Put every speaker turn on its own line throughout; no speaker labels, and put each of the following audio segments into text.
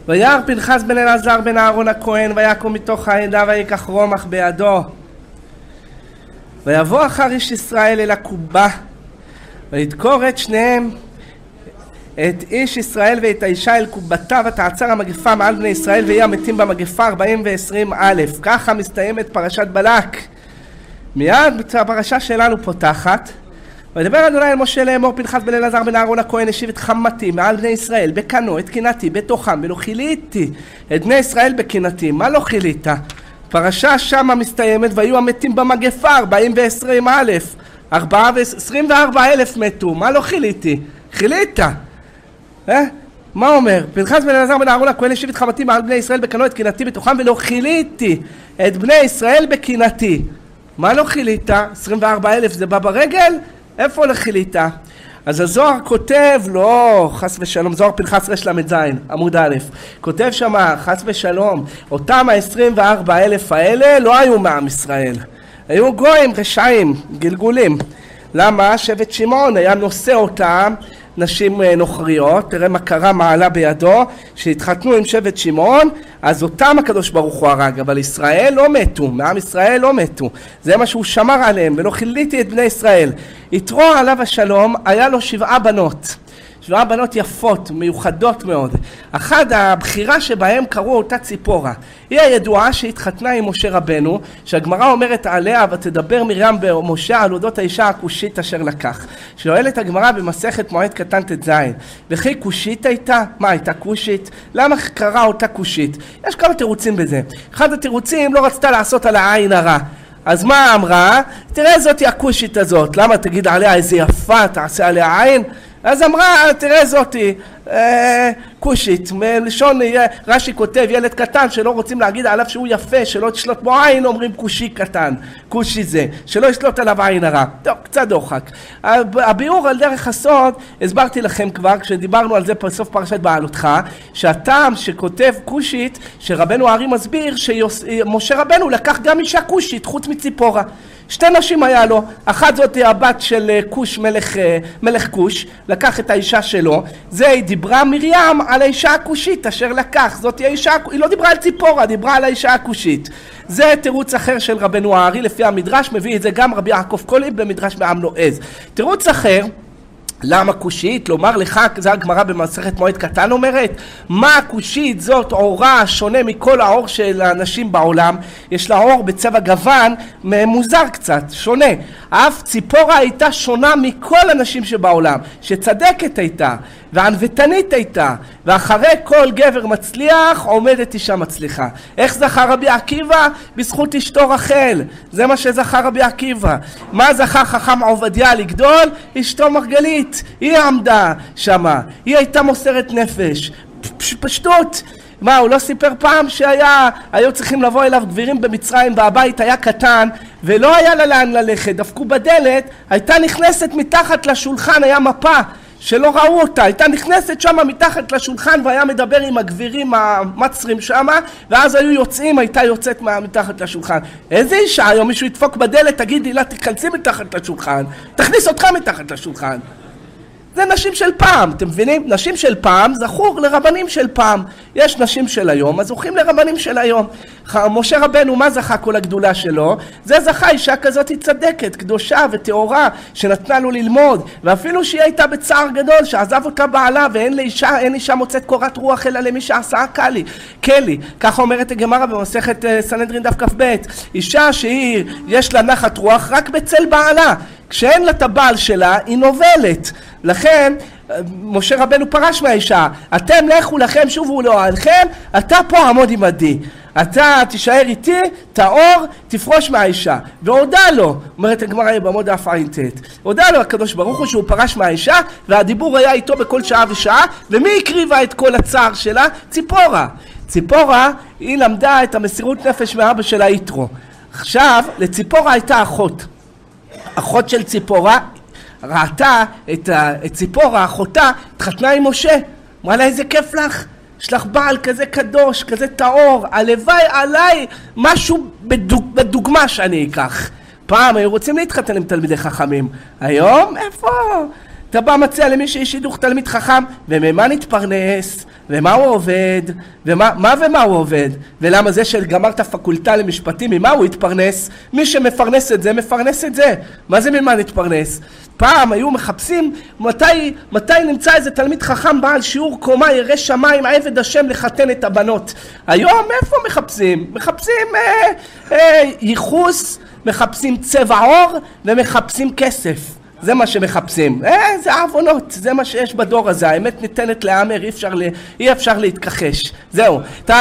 וירא פנחס בן אלעזר בן אהרון הכהן ויקום מתוך העדה ויקח רומח בידו ויבוא אחר איש ישראל אל הקובה וידקור את שניהם את איש ישראל ואת האישה אל קובתה ותעצר המגפה מעל בני ישראל ויהיו המתים במגפה 40 ו-20 אלף. ככה מסתיימת פרשת בלק. מיד הפרשה שלנו פותחת וידבר אדוני אל משה לאמור פנחס בן אלעזר בן אהרון הכהן השיב את חמתי מעל בני ישראל בקנו את קנאתי בתוכם ולא כיליתי את בני ישראל בקנאתי. מה לא כילית? פרשה שמה מסתיימת ויהיו המתים במגפה 40 ו-20 אלף. 24 אלף מתו. מה לא כיליתי? כילית. מה אומר? פנחס בן אלעזר בן אהרון הכהן השיב את חמתי מעל בני ישראל בקנו את קנאתי בתוכם ולא כיליתי את בני ישראל בקנאתי. מה לא כילית? 24 אלף זה בא ברגל? איפה לכילית? אז הזוהר כותב, לא, חס ושלום, זוהר פנחס רש למד זין, עמוד א', כותב שמה, חס ושלום, אותם ה-24 אלף האלה לא היו מעם ישראל, היו גויים רשעים, גלגולים. למה? שבט שמעון היה נושא אותם נשים נוכריות, תראה מה קרה מעלה בידו, שהתחתנו עם שבט שמעון, אז אותם הקדוש ברוך הוא הרג, אבל ישראל לא מתו, מעם ישראל לא מתו, זה מה שהוא שמר עליהם, ולא חיליתי את בני ישראל. יתרו עליו השלום, היה לו 7 בנות, 7 בנות יפות, מיוחדות מאוד. אחד הבחירה שבהם קראו אותה ציפורה. היא הידועה שהתחתנה עם משה רבנו, שהגמרא אומרת עליה, ותדבר מרים במשה על אודות האישה הכושית אשר לקח. שואלת הגמרא במסכת מועד קטן ט"ז, וכי כושית הייתה? מה הייתה כושית? למה קרא אותה כושית? יש כמה תירוצים בזה. אחד התירוצים לא רצתה לעשות על העין הרע. אז מה אמרה? תראה זאתי הכושית הזאת, למה תגיד עליה איזה יפה, תעשה עליה עין? אז אמרה, תראה זאתי, כושית, מלשון רש"י כותב, ילד קטן שלא רוצים להגיד עליו שהוא יפה, שלא תשלוט בו עין, אומרים כושי קטן, כושי זה, שלא ישלוט עליו עין הרע. טוב, קצת דוחק. הביאור על דרך הסוד, הסברתי לכם כבר, כשדיברנו על זה בסוף פרשת בעלותך, שהטעם שכותב כושית, שרבנו הארי מסביר, שמשה רבנו לקח גם אישה כושית, חוץ מציפורה. 2 נשים היה לו, אחת זאת הבת של כוש מלך כוש, לקח את האישה שלו, זה היא דיברה מרים על האישה הכושית אשר לקח, זאת היא האישה, היא לא דיברה על ציפורה, דיברה על האישה הכושית. זה תירוץ אחר של רבנו הארי, לפי המדרש, מביא את זה גם רבי יעקב קוליב במדרש בעם נועז. תירוץ אחר, למה כושית? לומר לך, זה הגמרא במסכת מועד קטן אומרת, מה הכושית? זאת אורה שונה מכל האור של האנשים בעולם, יש לה אור בצבע גוון מוזר קצת, שונה. אף ציפורה הייתה שונה מכל אנשים שבעולם, שצדקת הייתה וענוותנית הייתה, ואחרי כל גבר מצליח עומדת אישה מצליחה. איך זכה רבי עקיבא? בזכות אשתו רחל, זה מה שזכה רבי עקיבא. מה זכה חכם עובדיה לגדול? אשתו מרגלית, היא עמדה שמה, היא הייתה מוסרת נפש, פשטות. מה, הוא לא סיפר פעם שהיו צריכים לבוא אליו גבירים במצרים והבית היה קטן ולא היה לה לאן ללכת, דפקו בדלת, הייתה נכנסת מתחת לשולחן, היה מפה שלא ראו אותה, הייתה נכנסת שמה מתחת לשולחן והיה מדבר עם הגבירים המצרים שמה, ואז היו יוצאים, הייתה יוצאת מתחת לשולחן. איזה אישה? היום מישהו ידפוק בדלת, תגידי לה תכנסי מתחת לשולחן, תכניס אותך מתחת לשולחן. זה נשים של פעם, אתם מבינים? נשים של פעם זכור לרבנים של פעם. יש נשים של היום, אז זוכים לרבנים של היום. משה רבנו, מה זכה כל הגדולה שלו? זה זכה אישה כזאת היא צדקת, קדושה וטהורה, שנתנה לו ללמוד, ואפילו שהיא הייתה בצער גדול, שעזב אותה בעלה, ואין לאישה, אין אישה מוצאת קורת רוח, אלא למי שעשה כלי. ככה אומרת הגמרא במסכת סנהדרין דף כ"ב, אישה שהיא, יש לה נחת רוח רק בצל בעלה. כשאין לה את הבעל שלה, היא נובלת. לכן, משה רבנו פרש מהאישה, אתם לכו לכם, שובו לאוהלכם, אתה פה עמוד עמדי. אתה תישאר איתי, תאור, תפרוש מהאישה. והודע לו, אומרת הגמרא בעמוד דף ע"ט, הודע לו הקדוש ברוך הוא שהוא פרש מהאישה, והדיבור היה איתו בכל שעה ושעה, ומי הקריבה את כל הצער שלה? ציפורה. ציפורה, היא למדה את המסירות נפש מאבא שלה יתרו. עכשיו, לציפורה הייתה אחות. אחות של ציפורה ראתה את ציפורה, אחותה, התחתנה עם משה. אמרה לה, איזה כיף לך, יש לך בעל כזה קדוש, כזה טהור, הלוואי עליי משהו בדוגמה שאני אקח. פעם היו רוצים להתחתן עם תלמידי חכמים, היום איפה? אתה בא מציע למי שיש שידוך תלמיד חכם, וממה נתפרנס, ומה הוא עובד, ומה הוא עובד, ולמה זה שגמר את הפקולטה למשפטים, ממה הוא יתפרנס? מי שמפרנס את זה, מפרנס את זה. מה זה ממה נתפרנס? פעם היו מחפשים מתי נמצא איזה תלמיד חכם בעל שיעור קומה, ירא שמיים, עבד השם לחתן את הבנות. היום איפה מחפשים? מחפשים ייחוס, מחפשים צבע עור ומחפשים כסף. זה מה שמחפשים. זה העוונות, זה מה שיש בדור הזה. האמת ניתנת להאמר, אי אפשר להתכחש. זהו.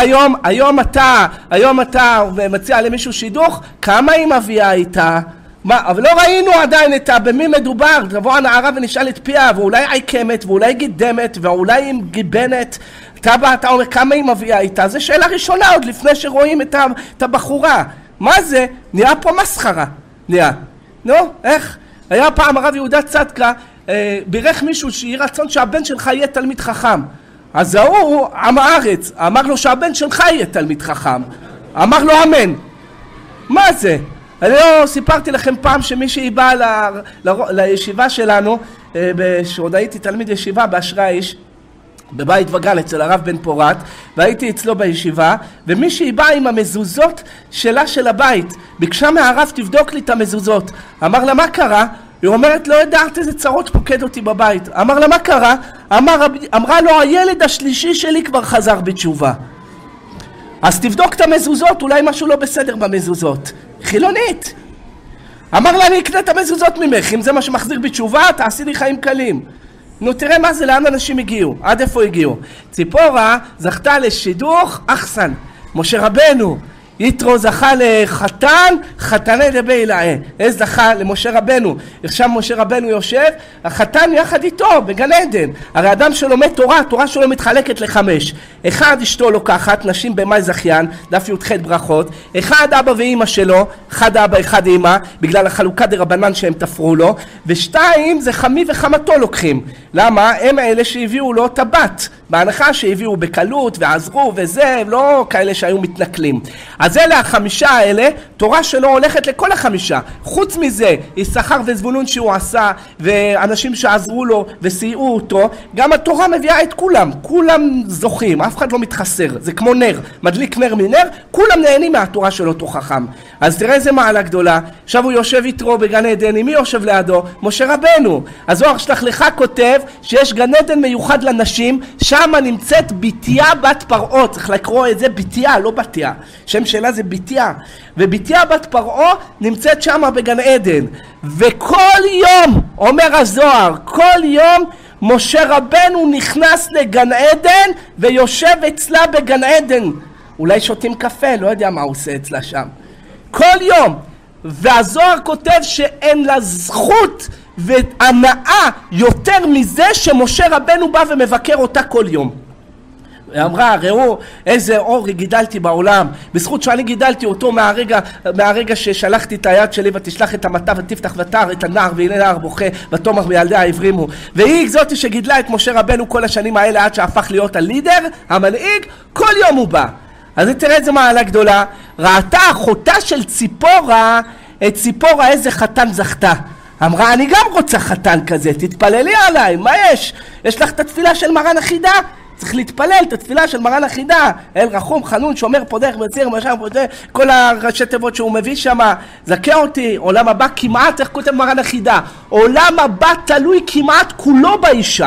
היום אתה מציע למישהו שידוך, כמה היא מביאה איתה? אבל לא ראינו עדיין במי מדובר. תבוא הנערה ונשאל את פיה, ואולי עיקמת, ואולי גידמת, ואולי עם גיבנת. אתה אומר כמה היא מביאה איתה? זו שאלה ראשונה עוד לפני שרואים את הבחורה. מה זה? נראה פה מסחרה. נראה. נו, איך? היה פעם הרב יהודה צדקה, בירך מישהו שיהיה רצון שהבן שלך יהיה תלמיד חכם. אז הוא, עם הארץ, אמר לו שהבן שלך יהיה תלמיד חכם. אמר לו אמן. מה זה? אני לא סיפרתי לכם פעם שמישהי באה לישיבה שלנו, שעוד הייתי תלמיד ישיבה באשרי האיש, בבית וגל אצל הרב בן פורת, והייתי אצלו בישיבה, ומישהי באה עם המזוזות שלה של הבית, ביקשה מהרב תבדוק לי את המזוזות. אמר לה מה קרה? היא אומרת לא יודעת איזה צרות פוקד אותי בבית. אמר לה מה קרה? אמרה לו הילד השלישי שלי כבר חזר בתשובה. אז תבדוק את המזוזות, אולי משהו לא בסדר במזוזות. חילונית. אמר לה אני אקנה את המזוזות ממך, אם זה מה שמחזיר בתשובה תעשי לי חיים קלים. נו תראה מה זה, לאן אנשים הגיעו, עד איפה הגיעו. ציפורה זכתה לשידוך אחסן, משה רבנו, יתרו זכה לחתן, חתני דבי אלאה. אז זכה למשה רבנו, עכשיו משה רבנו יושב, החתן יחד איתו בגן עדן. הרי אדם שלומד תורה, התורה שלו מתחלקת לחמש. אחד אשתו לוקחת, נשים במאי זכיין, דף י"ח ברכות. אחד אבא ואמא שלו, אחד אבא אחד אמא, בגלל החלוקה דרבנן שהם תפרו לו. ושתיים זה חמי וחמתו לוקחים. למה? הם האלה שהביאו לו את הבת. בהנחה שהביאו בקלות ועזרו וזה, לא כאלה שהיו מתנכלים. אז אלה החמישה האלה, תורה שלו הולכת לכל החמישה. חוץ מזה, יששכר וזבולון שהוא עשה, ואנשים שעזרו לו וסייעו אותו, גם התורה מביאה את כולם. כולם זוכים, אף אחד לא מתחסר. זה כמו נר, מדליק נר מנר, כולם נהנים מהתורה של אותו חכם. אז תראה איזה מעלה גדולה. עכשיו הוא יושב יתרו בגן עדן, מי יושב לידו? משה רבנו. הזוהר שלח לך כותב שיש גן עדן מיוחד לנשים, שם נמצאת ביתיה בת פרעה. צריך לקרוא את זה ביתיה, לא בתיה. שם שלה זה ביתיה. וביתיה בת פרעה נמצאת שם בגן עדן. וכל יום, אומר הזוהר, כל יום משה רבנו נכנס לגן עדן ויושב אצלה בגן עדן. אולי שותים קפה, לא יודע מה הוא עושה אצלה שם. כל יום. והזוהר כותב שאין לה זכות והנאה יותר מזה שמשה רבנו בא ומבקר אותה כל יום. היא אמרה, ראו איזה אור גידלתי בעולם, בזכות שאני גידלתי אותו מהרגע ששלחתי את היד שלי ותשלח את המטה ותפתח ותר את הנער והנה נער בוכה ותאמר בילדי העברימו. והיא זאת שגידלה את משה רבנו כל השנים האלה עד שהפך להיות הלידר, המנהיג, כל יום הוא בא. אז תראה איזה מעלה גדולה. ראתה אחותה של ציפורה, את ציפורה איזה חתן זכתה. אמרה אני גם רוצה חתן כזה, תתפללי עליי, מה יש? יש לך את התפילה של מרן החידה? צריך להתפלל את התפילה של מרן החידה. אל רחום, חנון, שומר, פודח, מציר, משם, פודח, כל הראשי תיבות שהוא מביא שם. זכה אותי, עולם הבא כמעט, איך כותב מרן החידה? עולם הבא תלוי כמעט כולו באישה.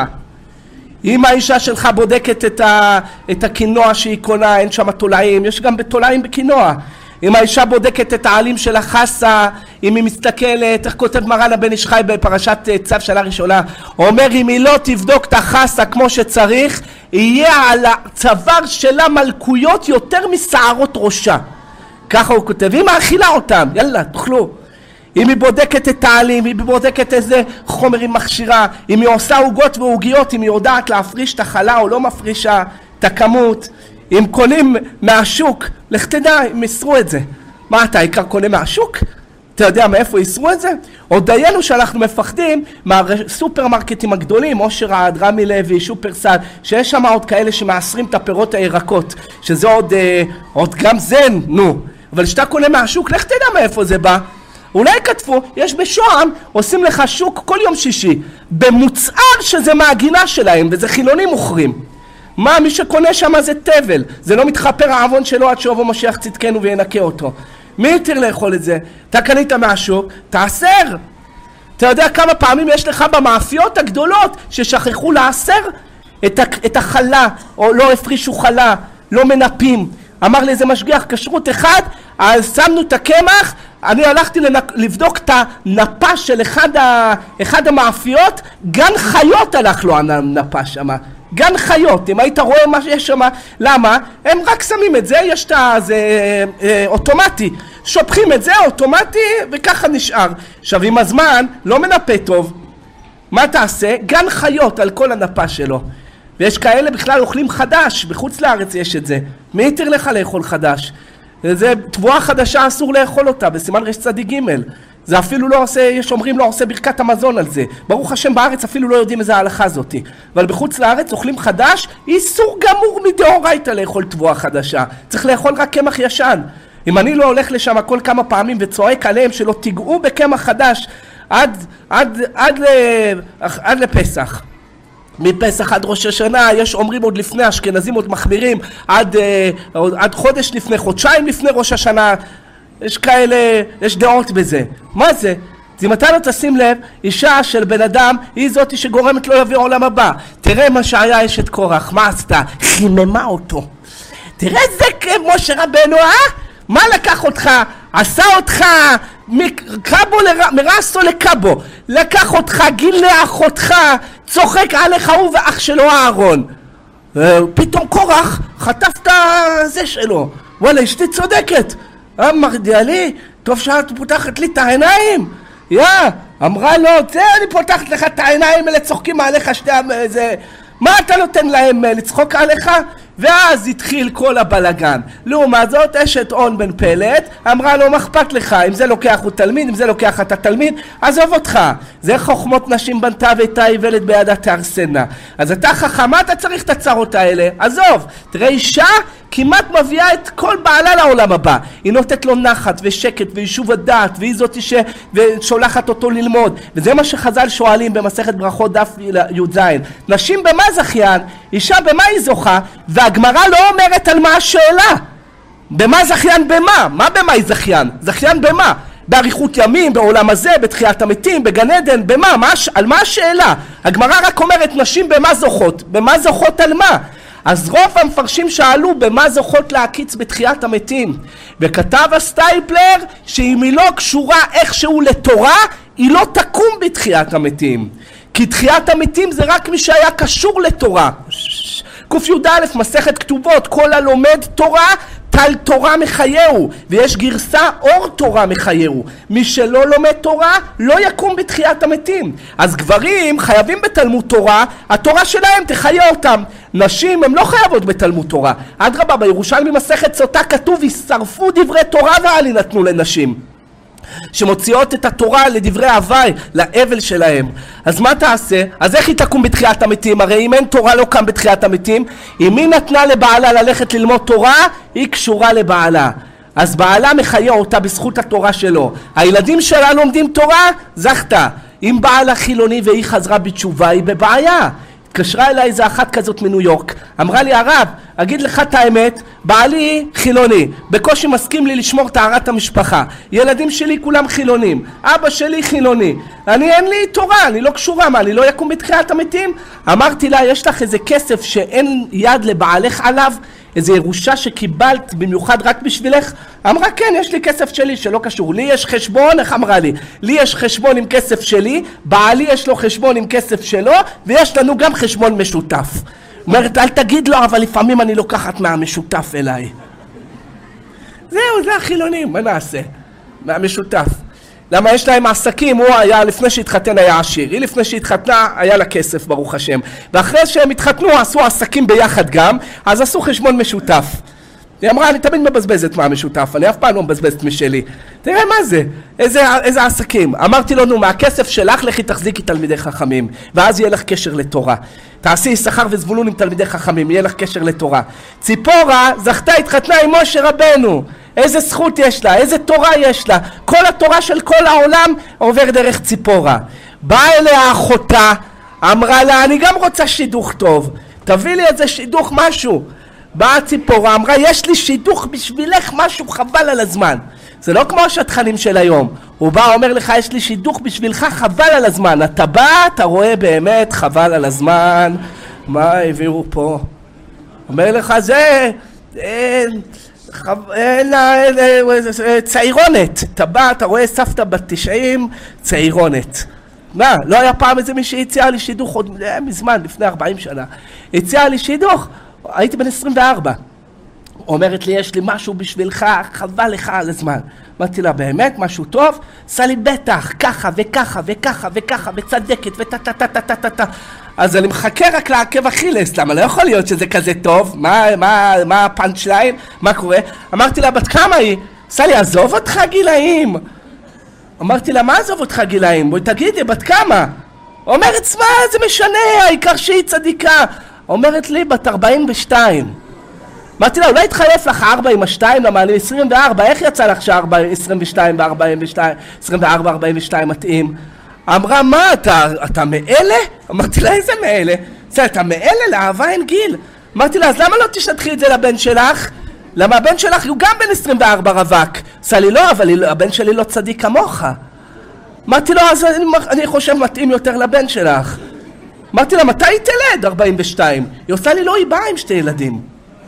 אם האישה שלך בודקת את הקינוע שהיא קונה, אין שם תולעים, יש גם בתולעים בקינוע. אם האישה בודקת את העלים של החסה, אם היא מסתכלת, איך כותב מרן הבן איש חי בפרשת צו שנה ראשונה, אומר אם היא לא תבדוק את החסה כמו שצריך, יהיה על הצוואר שלה מלכויות יותר משערות ראשה. ככה הוא כותב, היא מאכילה אותם, יאללה תאכלו. אם היא בודקת את העלים, אם היא בודקת איזה חומר היא מכשירה, אם היא עושה עוגות ועוגיות, אם היא יודעת להפריש את החלה או לא מפרישה, את הכמות, אם קונים מהשוק, לך תדע, אם יסרו את זה. מה אתה העיקר קונה מהשוק? אתה יודע מאיפה יסרו את זה? עוד דיינו שאנחנו מפחדים מהסופרמרקטים הגדולים, אושר עד, רמי לוי, שופרסל, שיש שם עוד כאלה שמאסרים את הפירות הירקות, שזה עוד גם זן, נו. אבל כשאתה קונה מהשוק, לך תדע מאיפה זה בא. אולי כתבו, יש בשוהם, עושים לך שוק כל יום שישי, במוצר שזה מהגינה שלהם, וזה חילונים מוכרים. מה, מי שקונה שם זה תבל, זה לא מתחפר העוון שלו עד שיבוא משיח צדקנו וינקה אותו. מי יתיר לאכול את זה? אתה קנית מהשוק, תעשר. אתה יודע כמה פעמים יש לך במאפיות הגדולות ששכחו לעשר את החלה, או לא הפרישו חלה, לא מנפים. אמר לי איזה משגיח כשרות אחד, אז שמנו את הקמח, אני הלכתי לבדוק את הנפה של אחד המאפיות, גן חיות הלך לו הנפה שם. גן חיות, אם היית רואה מה שיש שם, למה? הם רק שמים את זה, יש את זה אוטומטי, שופכים את זה אוטומטי וככה נשאר. עכשיו עם הזמן לא מנפה טוב, מה תעשה? גן חיות על כל הנפה שלו. ויש כאלה בכלל אוכלים חדש, בחוץ לארץ יש את זה. מי יתיר לך לאכול חדש? זה תבואה חדשה אסור לאכול אותה, בסימן רש צדיק ג'. זה אפילו לא עושה, יש אומרים לא עושה ברכת המזון על זה. ברוך השם בארץ אפילו לא יודעים איזה ההלכה הזאת. אבל בחוץ לארץ אוכלים חדש, איסור גמור מדאורייתא לאכול תבואה חדשה. צריך לאכול רק קמח ישן. אם אני לא הולך לשם כל כמה פעמים וצועק עליהם שלא תיגעו בקמח חדש עד לפסח. מפסח עד ראש השנה, יש אומרים עוד לפני, אשכנזים עוד מחמירים, עד חודש לפני, חודשיים לפני ראש השנה, יש כאלה, יש דעות בזה. מה זה? אם אתה לא תשים לב, אישה של בן אדם היא זאת שגורמת לו להביא עולם הבא. תראה מה שהיה אשת קורח, מה עשתה? חיממה אותו. תראה זה משה רבנו, מה לקח אותך? עשה אותך מרסו לקבו, לקח אותך, גילח אותך, צוחק עליך הוא ואח שלו אהרון. פתאום קורח חטף את זה שלו. וואלה, אשתי צודקת. מרדיע לי, טוב שאת פותחת לי את העיניים. אמרה לו, זה אני פותחת לך את העיניים, אלה צוחקים עליך שתי זה. מה אתה נותן להם לצחוק עליך? ואז התחיל כל הבלגן. לעומת זאת, אשת און בן פלט אמרה לו, מה אכפת לך? אם זה לוקח הוא תלמיד, אם זה לוקח אתה תלמיד, עזוב אותך. זה חוכמות נשים בנתה ואיתה איוולת בידה תהרסנה. אז אתה חכמה, אתה צריך את הצרות האלה. עזוב, תראה אישה כמעט מביאה את כל בעלה לעולם הבא. היא נותנת לו נחת ושקט ויישוב הדעת, והיא זאת ששולחת אותו ללמוד. וזה מה שחז"ל שואלים במסכת ברכות דף י"ז. נשים במה זכיין? אישה במה היא זוכה? והגמרא לא אומרת על מה השאלה. במה זכיין במה? מה במה היא זכיין? זכיין במה? באריכות ימים, בעולם הזה, בתחיית המתים, בגן עדן, במה? על מה השאלה? הגמרא רק אומרת נשים במה זוכות. במה זוכות על מה? אז רוב המפרשים שאלו במה זוכות להקיץ בתחיית המתים. וכתב הסטייפלר שאם היא לא קשורה איכשהו לתורה, היא לא תקום בתחיית המתים. כי תחיית המתים זה רק מי שהיה קשור לתורה. ק"א מסכת כתובות, כל הלומד תורה טל תורה מחייהו, ויש גרסה אור תורה מחייהו. מי שלא לומד תורה לא יקום בתחיית המתים. אז גברים חייבים בתלמוד תורה, התורה שלהם תחיה אותם. נשים הם לא חייבות בתלמוד תורה. אדרבה, בירושלמי מסכת סוטה כתוב ישרפו דברי תורה ואל יינתנו לנשים שמוציאות את התורה לדברי הווי, לאבל שלהם. אז מה תעשה? אז איך היא תקום בתחיית המתים? הרי אם אין תורה לא קם בתחיית המתים. אם היא נתנה לבעלה ללכת ללמוד תורה, היא קשורה לבעלה. אז בעלה מחיה אותה בזכות התורה שלו. הילדים שלה לומדים תורה, זכתה. אם בעלה חילוני והיא חזרה בתשובה, היא בבעיה. התקשרה אליי איזה אחת כזאת מניו יורק, אמרה לי, הרב, אגיד לך את האמת, בעלי חילוני, בקושי מסכים לי לשמור טהרת המשפחה, ילדים שלי כולם חילונים, אבא שלי חילוני, אין לי תורה, אני לא קשורה, מה, אני לא יקום בתחיית המתים? אמרתי לה, יש לך איזה כסף שאין יד לבעלך עליו, איזה ירושה שקיבלת במיוחד רק בשבילך? אמרה, כן, יש לי כסף שלי שלא קשור. לי יש חשבון, איך אמרה לי? לי יש חשבון עם כסף שלי, בעלי יש לו חשבון עם כסף שלו, ויש לנו גם חשבון משותף. אומרת, אל תגיד לו, אבל לפעמים אני לוקחת מהמשותף אליי. זהו, זה החילונים, מה נעשה? מהמשותף. למה יש להם עסקים, הוא היה לפני שהתחתן היה עשיר, היא לפני שהתחתנה היה לה כסף ברוך השם, ואחרי שהם התחתנו עשו עסקים ביחד גם, אז עשו חשבון משותף. היא אמרה, אני תמיד מבזבזת מהמשותף, אני אף פעם לא מבזבזת משלי. תראה מה זה, איזה עסקים. אמרתי לו, נו, מהכסף שלך, לכי תחזיקי תלמידי חכמים, ואז יהיה לך קשר לתורה. תעשי יששכר וזבולון עם תלמידי חכמים, יהיה לך קשר לתורה. ציפורה זכתה, התחתנה עם משה רבנו. איזה זכות יש לה, איזה תורה יש לה. כל התורה של כל העולם עובר דרך ציפורה. באה אליה אחותה, אמרה לה, אני גם רוצה שידוך טוב, תביא לי איזה שידוך משהו. באה ציפורה, אמרה, יש לי שידוך בשבילך משהו חבל על הזמן. זה לא כמו השטחנים של היום. הוא בא, אומר לך, יש לי שידוך בשבילך חבל על הזמן. אתה בא, אתה רואה באמת חבל על הזמן. מה הביאו פה? אומר לך, זה צעירונת. אתה בא, אתה רואה סבתא בת 90, צעירונת. מה, לא היה פעם איזה מי שהציעה לי שידוך עוד מזמן, לפני 40 שנה. הציעה לי שידוך, הייתי בן 24. אומרת לי, יש לי משהו בשבילך, חבל לך על הזמן. אמרתי לה, באמת, משהו טוב? עשה לי בטח, ככה וככה וככה וככה, וצדקת וטטטטטטטט. אז אני מחכה רק לעקב אכילס, למה לא יכול להיות שזה כזה טוב? מה הפאנץ' ליין? מה קורה? אמרתי לה, בת כמה היא? עשה לי, עזוב אותך גילאים. אמרתי לה, מה עזוב אותך גילאים? בואי תגידי, בת כמה? אומרת, מה זה משנה, העיקר שהיא צדיקה. אומרת לי, בת 42. אמרתי לה, אולי התחלף לך 4 עם ה-2, למה אני 24, איך יצא לך ש-22 ו-42, 24, 42 מתאים? אמרה, מה, אתה מאלה? אמרתי לה, איזה מאלה? אתה מאלה? לאהבה אין גיל. אמרתי לה, אז למה לא תשתחי את זה לבן שלך? למה הבן שלך הוא גם בן 24 רווק. עשה לי, לא, אבל הבן שלי לא צדיק כמוך. אמרתי לו, אז אני חושב מתאים יותר לבן שלך. אמרתי לה, מתי היא תלד? 42. היא עושה לי, לא, היא באה עם 2 ילדים.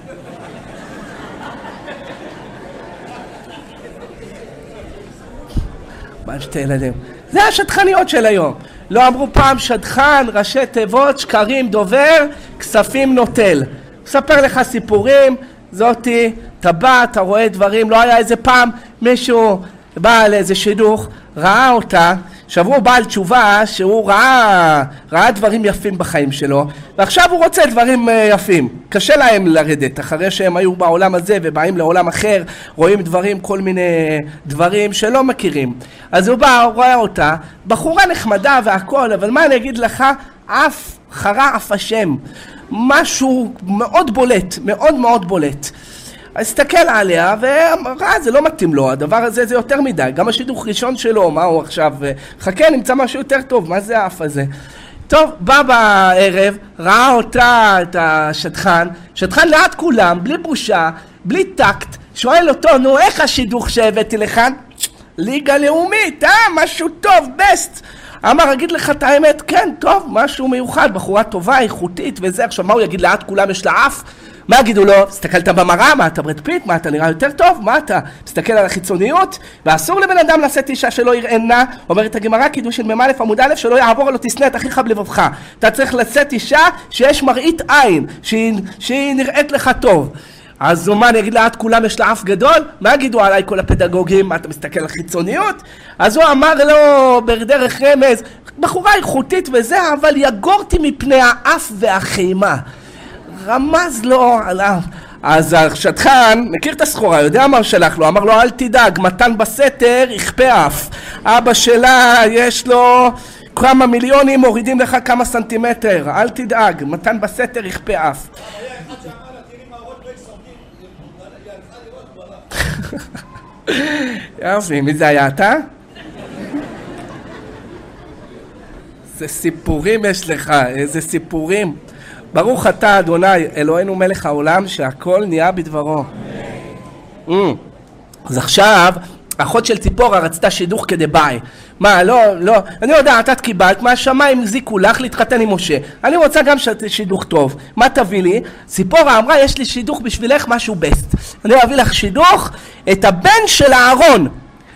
באה עם 2 ילדים. זה השטחניות של היום. לא אמרו פעם שטחן, ראשי תיבות, שקרים דובר, כספים נוטל. מספר לך סיפורים, זאתי, אתה בא, אתה רואה דברים, לא היה איזה פעם מישהו בא לאיזה שידוך, ראה אותה, שעברו בעל תשובה שהוא ראה דברים יפים בחיים שלו, ועכשיו הוא רוצה דברים יפים. קשה להם לרדת, אחרי שהם היו בעולם הזה ובאים לעולם אחר, רואים דברים, כל מיני דברים שלא מכירים. אז הוא בא, הוא רואה אותה, בחורה נחמדה והכל, אבל מה אני אגיד לך? אף חרה אף השם. משהו מאוד בולט, מאוד מאוד בולט. הסתכל עליה וראה, זה לא מתאים לו, הדבר הזה זה יותר מדי. גם השידוך ראשון שלו, מה הוא עכשיו? חכה, נמצא משהו יותר טוב, מה זה האף הזה? טוב, בא בערב, ראה אותה, את השטחן, שטחן ליד כולם, בלי בושה, בלי טקט, שואל אותו, נו, איך השידוך שהבאתי לכאן? ליגה לאומית, משהו טוב, בסט. אמר, אגיד לך את האמת, כן, טוב, משהו מיוחד, בחורה טובה, איכותית וזה. עכשיו, מה הוא יגיד לאט? כולם יש לה אף? מה יגידו לו? הסתכלת במראה, מה אתה ברד פיט? מה אתה נראה יותר טוב? מה אתה? מסתכל על החיצוניות? ואסור לבן אדם לשאת אישה שלא יראנה, אומרת הגמרא, קידושין מ"א עמוד א', שלא יעבור לו תשנא את אחיך בלבבך. אתה צריך לשאת אישה שיש מראית עין, שהיא נראית לך טוב. אז מה, אני אגיד לה, כולם יש לה אף גדול? מה יגידו עליי כל הפדגוגים? מה, אתה מסתכל על חיצוניות? אז הוא אמר לו בדרך רמז, בחורה איכותית וזה, אבל יגורתי מפני האף והחימה. רמז לו עליו. אז השטחן מכיר את הסחורה, יודע מה הוא שלח לו, אמר לו, אל תדאג, מתן בסתר יכפה אף. אבא שלה יש לו כמה מיליונים, מורידים לך כמה סנטימטר, אל תדאג, מתן בסתר יכפה אף. יופי, מי זה היה אתה? איזה סיפורים יש לך, איזה סיפורים. ברוך אתה אדוני אלוהינו מלך העולם שהכל נהיה בדברו. אז עכשיו אחות של ציפורה רצתה שידוך כדי ביי. מה, לא, אני יודע, אתה קיבלת מהשמיים זיקו לך להתחתן עם משה, אני רוצה גם שידוך טוב. מה תביא לי? ציפורה אמרה, יש לי שידוך בשבילך משהו בסט. אני אביא לך שידוך, את הבן של אהרון.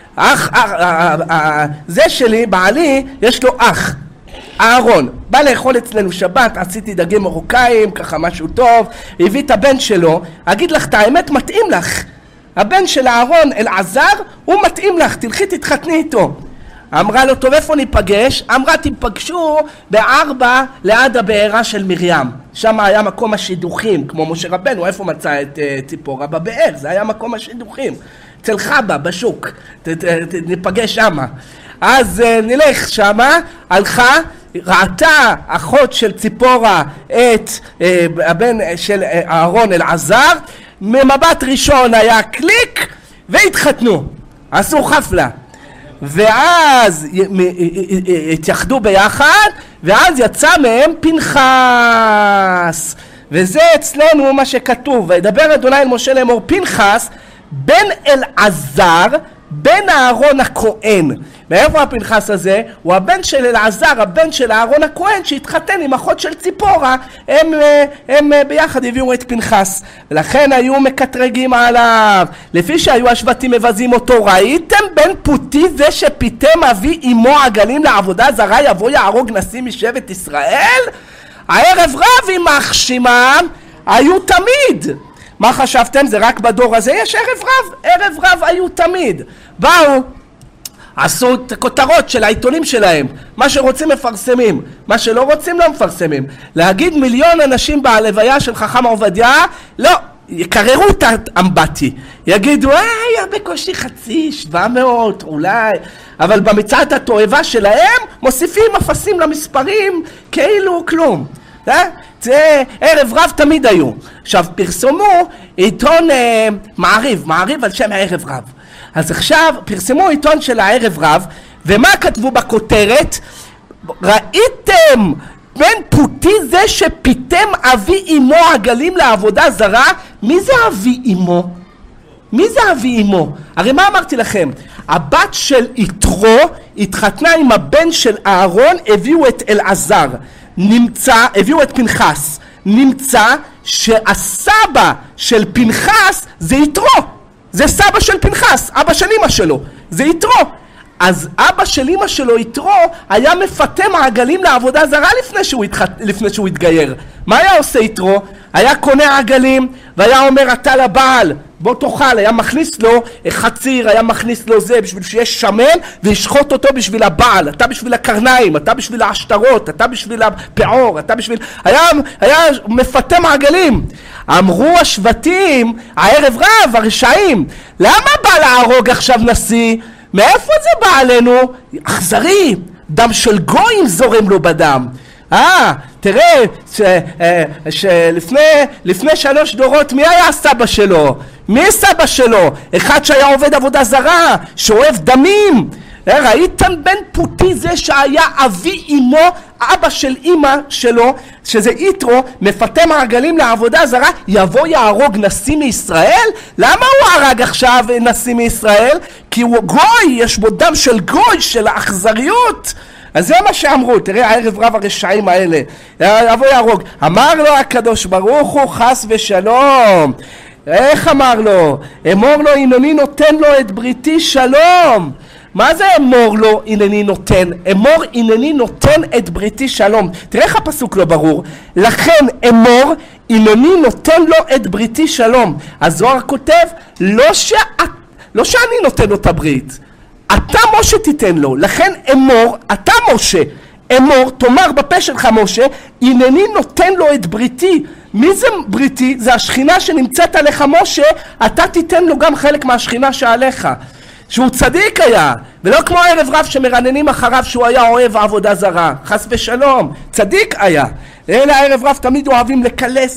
זה שלי, בעלי, יש לו אח אהרון, בא לאכול אצלנו שבת, עשיתי דגים מרוקאים, ככה משהו טוב, הביא את הבן שלו, אגיד לך את האמת, מתאים לך. הבן של אהרון, אלעזר, הוא מתאים לך, תלכי תתחתני איתו. אמרה לו, טוב, איפה ניפגש? אמרה, תיפגשו ב4 ליד הבארה של מרים. שם היה מקום השידוכים, כמו משה רבנו, איפה מצא את ציפורה? בבאר, זה היה מקום השידוכים. אצל חבא, בשוק, ניפגש שמה. אז נלך שמה, הלכה, ראתה אחות של ציפורה את הבן של אהרון אלעזר, ממבט ראשון היה קליק, והתחתנו, עשו חפלה. ואז התייחדו ביחד, ואז יצא מהם פנחס. וזה אצלנו מה שכתוב, וידבר אדוני אל משה לאמור, פנחס בן אלעזר בן אהרון הכהן. מאיפה הפנחס הזה? הוא הבן של אלעזר, הבן של אהרון הכהן, שהתחתן עם אחות של ציפורה. הם ביחד הביאו את פנחס, ולכן היו מקטרגים עליו. לפי שהיו השבטים מבזים אותו, ראיתם בן פוטי זה שפיתם אבי אמו עגלים לעבודה זרה, יבוא יהרוג נשיא משבט ישראל? הערב רב יימח שמם, היו תמיד. מה חשבתם? זה רק בדור הזה? יש ערב רב, ערב רב היו תמיד. באו, עשו את הכותרות של העיתונים שלהם, מה שרוצים מפרסמים, מה שלא רוצים לא מפרסמים. להגיד 1,000,000 אנשים בהלוויה של חכם עובדיה, לא, יקררו את האמבטי, יגידו, היה בקושי 700 אולי, אבל במצעד התועבה שלהם מוסיפים אפסים למספרים כאילו כלום. זה ערב רב תמיד היו. עכשיו פרסמו עיתון מעריב על שם הערב רב. אז עכשיו פרסמו עיתון של הערב רב, ומה כתבו בכותרת? ראיתם בן פוטי זה שפיתם אבי אמו עגלים לעבודה זרה? מי זה אבי אמו? מי זה אבי אמו? הרי מה אמרתי לכם? הבת של יתרו התחתנה עם הבן של אהרון, הביאו את אלעזר. הביאו את פנחס. נמצא שהסבא של פנחס זה יתרו. זה סבא של פנחס, אבא של אמא שלו, זה יתרו. אז אבא של אמא שלו, יתרו, היה מפתה מעגלים לעבודה זרה לפני שהוא התגייר. מה היה עושה יתרו? היה קונה עגלים והיה אומר, אתה לבעל, בוא תאכל. היה מכניס לו חציר, היה מכניס לו זה בשביל שיש שמן, וישחוט אותו בשביל הבעל. אתה בשביל הקרניים, אתה בשביל העשתרות, אתה בשביל הפעור, אתה בשביל... היה מפתה מעגלים. אמרו השבטים, הערב רב, הרשעים, למה בא להרוג עכשיו נשיא? מאיפה זה בא עלינו? אכזרי, דם של גויים זורם לו בדם. תראה, לפני 3 דורות מי היה הסבא שלו? מי סבא שלו? אחד שהיה עובד עבודה זרה, שאוהב דמים. ראיתם בן פוטי זה שהיה אבי אמו, אבא של אמא שלו, שזה יתרו, מפתה מעגלים לעבודה זרה, יבוא יהרוג נשיא מישראל? למה הוא הרג עכשיו נשיא מישראל? כי הוא גוי, יש בו דם של גוי, של האכזריות. אז זה מה שאמרו. תראה, הערב רב הרשעים האלה, יבוא יהרוג. אמר לו הקדוש ברוך הוא, חס ושלום. איך אמר לו? אמור לו, הנני נותן לו את בריתי שלום. מה זה אמור לו הנני נותן? אמור הנני נותן את בריתי שלום. תראה איך הפסוק לא ברור. לכן אמור הנני נותן לו את בריתי שלום. הזוהר כותב, לא שאני נותן לו את הברית, אתה משה תיתן לו. לכן אמור, אתה משה, אמור, תאמר בפה שלך משה, הנני נותן לו את בריתי. מי זה בריתי? זה השכינה שנמצאת עליך משה, אתה תיתן לו גם חלק מהשכינה שעליך. שהוא צדיק היה, ולא כמו ערב רב שמרננים אחריו שהוא היה אוהב עבודה זרה. חס ושלום, צדיק היה. אלה הערב רב תמיד אוהבים לקלס,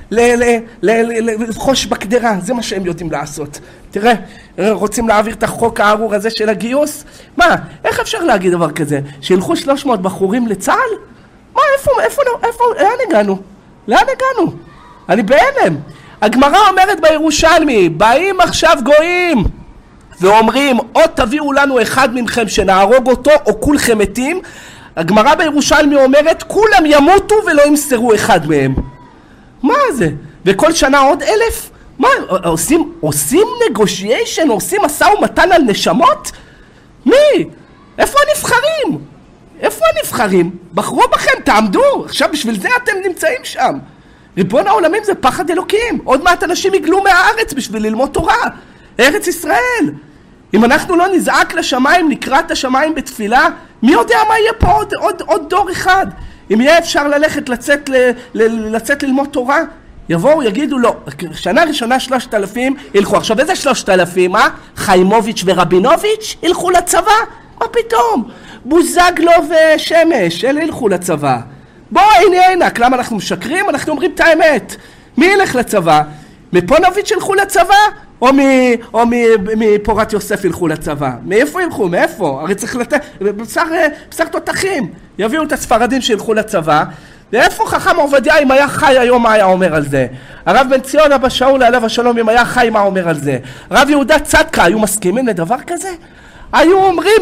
לחוש בקדרה, זה מה שהם יודעים לעשות. תראה, רוצים להעביר את החוק הארור הזה של הגיוס? מה, איך אפשר להגיד דבר כזה? שילכו 300 בחורים לצה"ל? מה, איפה, לאן הגענו? לאן הגענו? אני בהלם. הגמרא אומרת בירושלמי, באים עכשיו גויים ואומרים, או תביאו לנו אחד מכם שנהרוג אותו, או כולכם מתים. הגמרא בירושלמי אומרת, כולם ימותו ולא ימסרו אחד מהם. מה זה? וכל שנה עוד 1,000? מה, עושים נגושיישן, עושים משא ומתן על נשמות? מי? איפה הנבחרים? איפה הנבחרים? בחרו בכם, תעמדו, עכשיו בשביל זה אתם נמצאים שם. ריבון העולמים זה פחד אלוקים. עוד מעט אנשים יגלו מהארץ בשביל ללמוד תורה. ארץ ישראל. אם אנחנו לא נזעק לשמיים, נקרא את השמיים בתפילה, מי יודע מה יהיה פה עוד דור אחד? אם יהיה אפשר לצאת ללמוד תורה, יבואו, יגידו לו, שנה ראשונה 3,000 ילכו. עכשיו איזה 3,000, חיימוביץ' ורבינוביץ' ילכו לצבא? מה פתאום? בוזגלו ושמש, אלה ילכו לצבא. בואו, הנה עינק, למה אנחנו משקרים? אנחנו אומרים את האמת. מי ילך לצבא? מפונוביץ' ילכו לצבא? או מפורת יוסף ילכו לצבא? מאיפה ילכו? מאיפה? הרי צריך לתת, בשר תותחים. יביאו את הספרדים שילכו לצבא. ואיפה חכם עובדיה אם היה חי היום, מה היה אומר על זה? הרב בן ציון אבא שאול עליו השלום, אם היה חי, מה אומר על זה? הרב יהודה צדקה, היו מסכימים לדבר כזה? היו אומרים,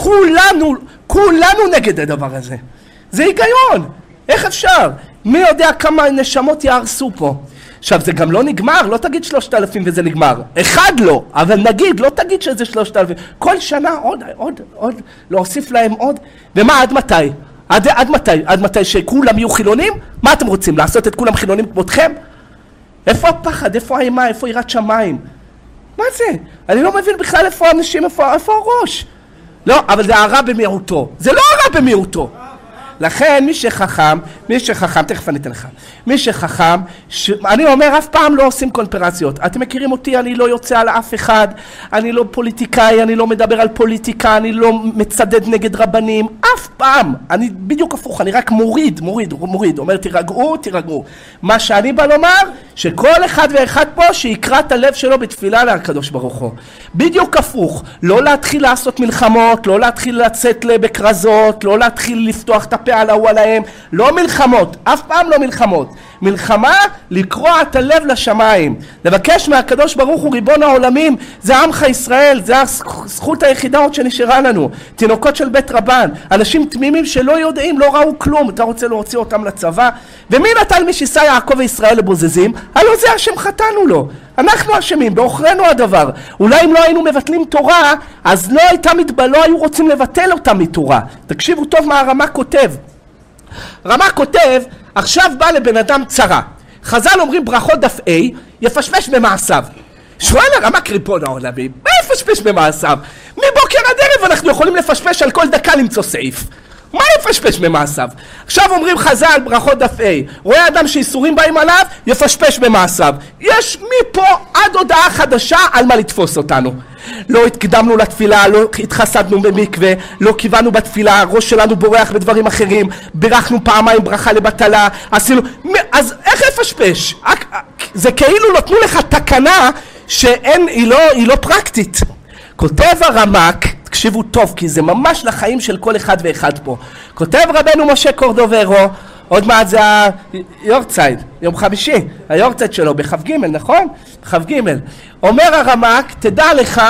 כולנו נגד הדבר הזה. זה היגיון. איך אפשר? מי יודע כמה נשמות יהרסו פה? עכשיו, זה גם לא נגמר, לא תגיד 3,000 וזה נגמר. אחד לא, אבל נגיד, לא תגיד שזה 3,000. כל שנה עוד, להוסיף להם עוד. ומה, עד מתי? עד מתי שכולם יהיו חילונים? מה אתם רוצים? לעשות את כולם חילונים כמותכם? איפה הפחד? איפה האימה? איפה יראת שמיים? מה זה? אני לא מבין בכלל איפה האנשים, איפה הראש? לא, אבל זה הרע במיעוטו. זה לא הרע במיעוטו. לכן מי שחכם, תכף אני אתן לך, מי שחכם, אני אומר אף פעם לא עושים קונפרציות. אתם מכירים אותי, אני לא יוצא על אף אחד, אני לא פוליטיקאי, אני לא מדבר על פוליטיקה, אני לא מצדד נגד רבנים, אף פעם. אני בדיוק הפוך, אני רק מוריד, אומר תירגעו. מה שאני בא לומר, שכל אחד ואחד פה שיקרא את הלב שלו בתפילה לקדוש ברוך הוא. בדיוק הפוך, לא להתחיל לעשות מלחמות, לא להתחיל לצאת בקרזות, לא להתחיל לפתוח את הפה על ההוא עליהם, לא מלחמות, אף פעם לא מלחמות. מלחמה, לקרוע את הלב לשמיים, לבקש מהקדוש ברוך הוא ריבון העולמים, זה עמך ישראל, זה הזכות היחידה עוד שנשארה לנו, תינוקות של בית רבן, אנשים תמימים שלא יודעים, לא ראו כלום, אתה רוצה להוציא אותם לצבא, ומי נטל משיסה יעקב וישראל לבוזזים? הלא זה השם חטאנו לו, אנחנו אשמים, באוכרנו הדבר. אולי אם לא היינו מבטלים תורה, אז לא היו רוצים לבטל אותם מתורה. תקשיבו טוב מה הרמ"א כותב. רמ"א כותב, עכשיו בא לבן אדם צרה. חז"ל אומרים ברכות דף A, יפשפש במעשיו. שואל הרמ"א ריבון העולמים, מה יפשפש במעשיו? מבוקר עד ערב אנחנו יכולים לפשפש על כל דקה למצוא סעיף. מה יפשפש במעשיו? עכשיו אומרים חז"ל ברכות דף A, רואה אדם שאיסורים באים עליו, יפשפש במעשיו. יש מפה עד הודעה חדשה על מה לתפוס אותנו. לא התקדמנו לתפילה, לא התחסדנו במקווה, לא כיוונו בתפילה, הראש שלנו בורח בדברים אחרים, בירכנו פעמיים ברכה לבטלה, עשינו... אז איך יפשפש? זה כאילו נתנו לך תקנה היא לא פרקטית. כותב הרמ"ק, תקשיבו טוב כי זה ממש לחיים של כל אחד ואחד פה. כותב רבנו משה קורדוברו, עוד מעט זה היורצייט, יום חמישי, היורצייט שלו בח"ג, נכון? בח"ג. אומר הרמ"ק, תדע לך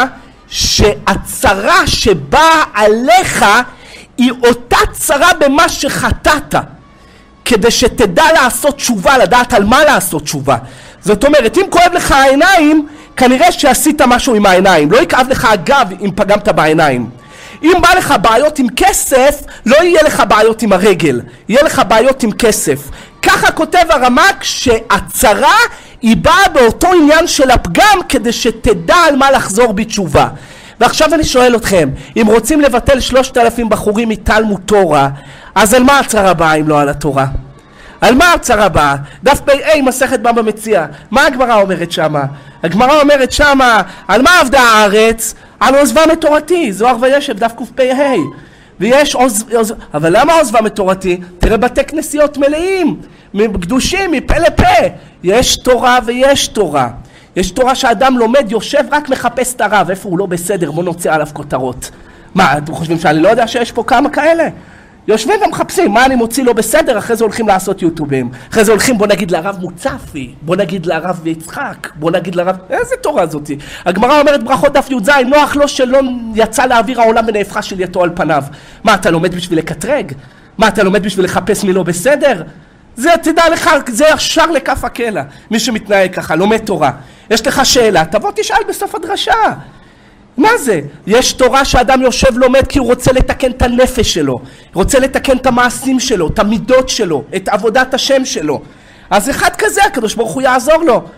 שהצרה שבאה עליך היא אותה צרה במה שחטאת, כדי שתדע לעשות תשובה, לדעת על מה לעשות תשובה. זאת אומרת, אם כואב לך העיניים, כנראה שעשית משהו עם העיניים, לא יכאב לך הגב אם פגמת בעיניים. אם בא לך בעיות עם כסף, לא יהיה לך בעיות עם הרגל, יהיה לך בעיות עם כסף. ככה כותב הרמ"ק שהצרה היא באה באותו עניין של הפגם כדי שתדע על מה לחזור בתשובה. ועכשיו אני שואל אתכם, אם רוצים לבטל 3,000 בחורים מתלמוד תורה, אז על מה הצרה באה אם לא על התורה? על מה הצרה באה? דף פ"א מסכת בבא מציעא, מה הגמרא אומרת שמה? הגמרא אומרת שמה, על מה עבדה הארץ? על עוזבם את תורתי, זוהר וישב, דף קפ"ה. ויש אבל למה עוזבם את תורתי? תראה בתי כנסיות מלאים, קדושים, מפה לפה. יש תורה ויש תורה. יש תורה שאדם לומד, יושב, רק מחפש את הרב, איפה הוא לא בסדר, בוא נוצא עליו כותרות. מה, אתם חושבים שאני לא יודע שיש פה כמה כאלה? יושבים ומחפשים, מה אני מוציא לא בסדר, אחרי זה הולכים לעשות יוטובים. אחרי זה הולכים, בוא נגיד לרב מוצפי, בוא נגיד לרב יצחק, בוא נגיד לרב... איזה תורה זאתי? הגמרא אומרת ברכות דף י"ז, נוח לו שלא יצא לאוויר העולם ונהפכה שלייתו על פניו. מה, אתה לומד בשביל לקטרג? מה, אתה לומד בשביל לחפש מי לא בסדר? זה, תדע לך, זה ישר לכף הקלע. מי שמתנהג ככה, לומד תורה. יש לך שאלה, תבוא תשאל בסוף הדרשה. מה זה? יש תורה שאדם יושב לומד כי הוא רוצה לתקן את הנפש שלו, רוצה לתקן את המעשים שלו, את המידות שלו, את עבודת השם שלו. אז אחד כזה, הקדוש ברוך הוא יעזור לו.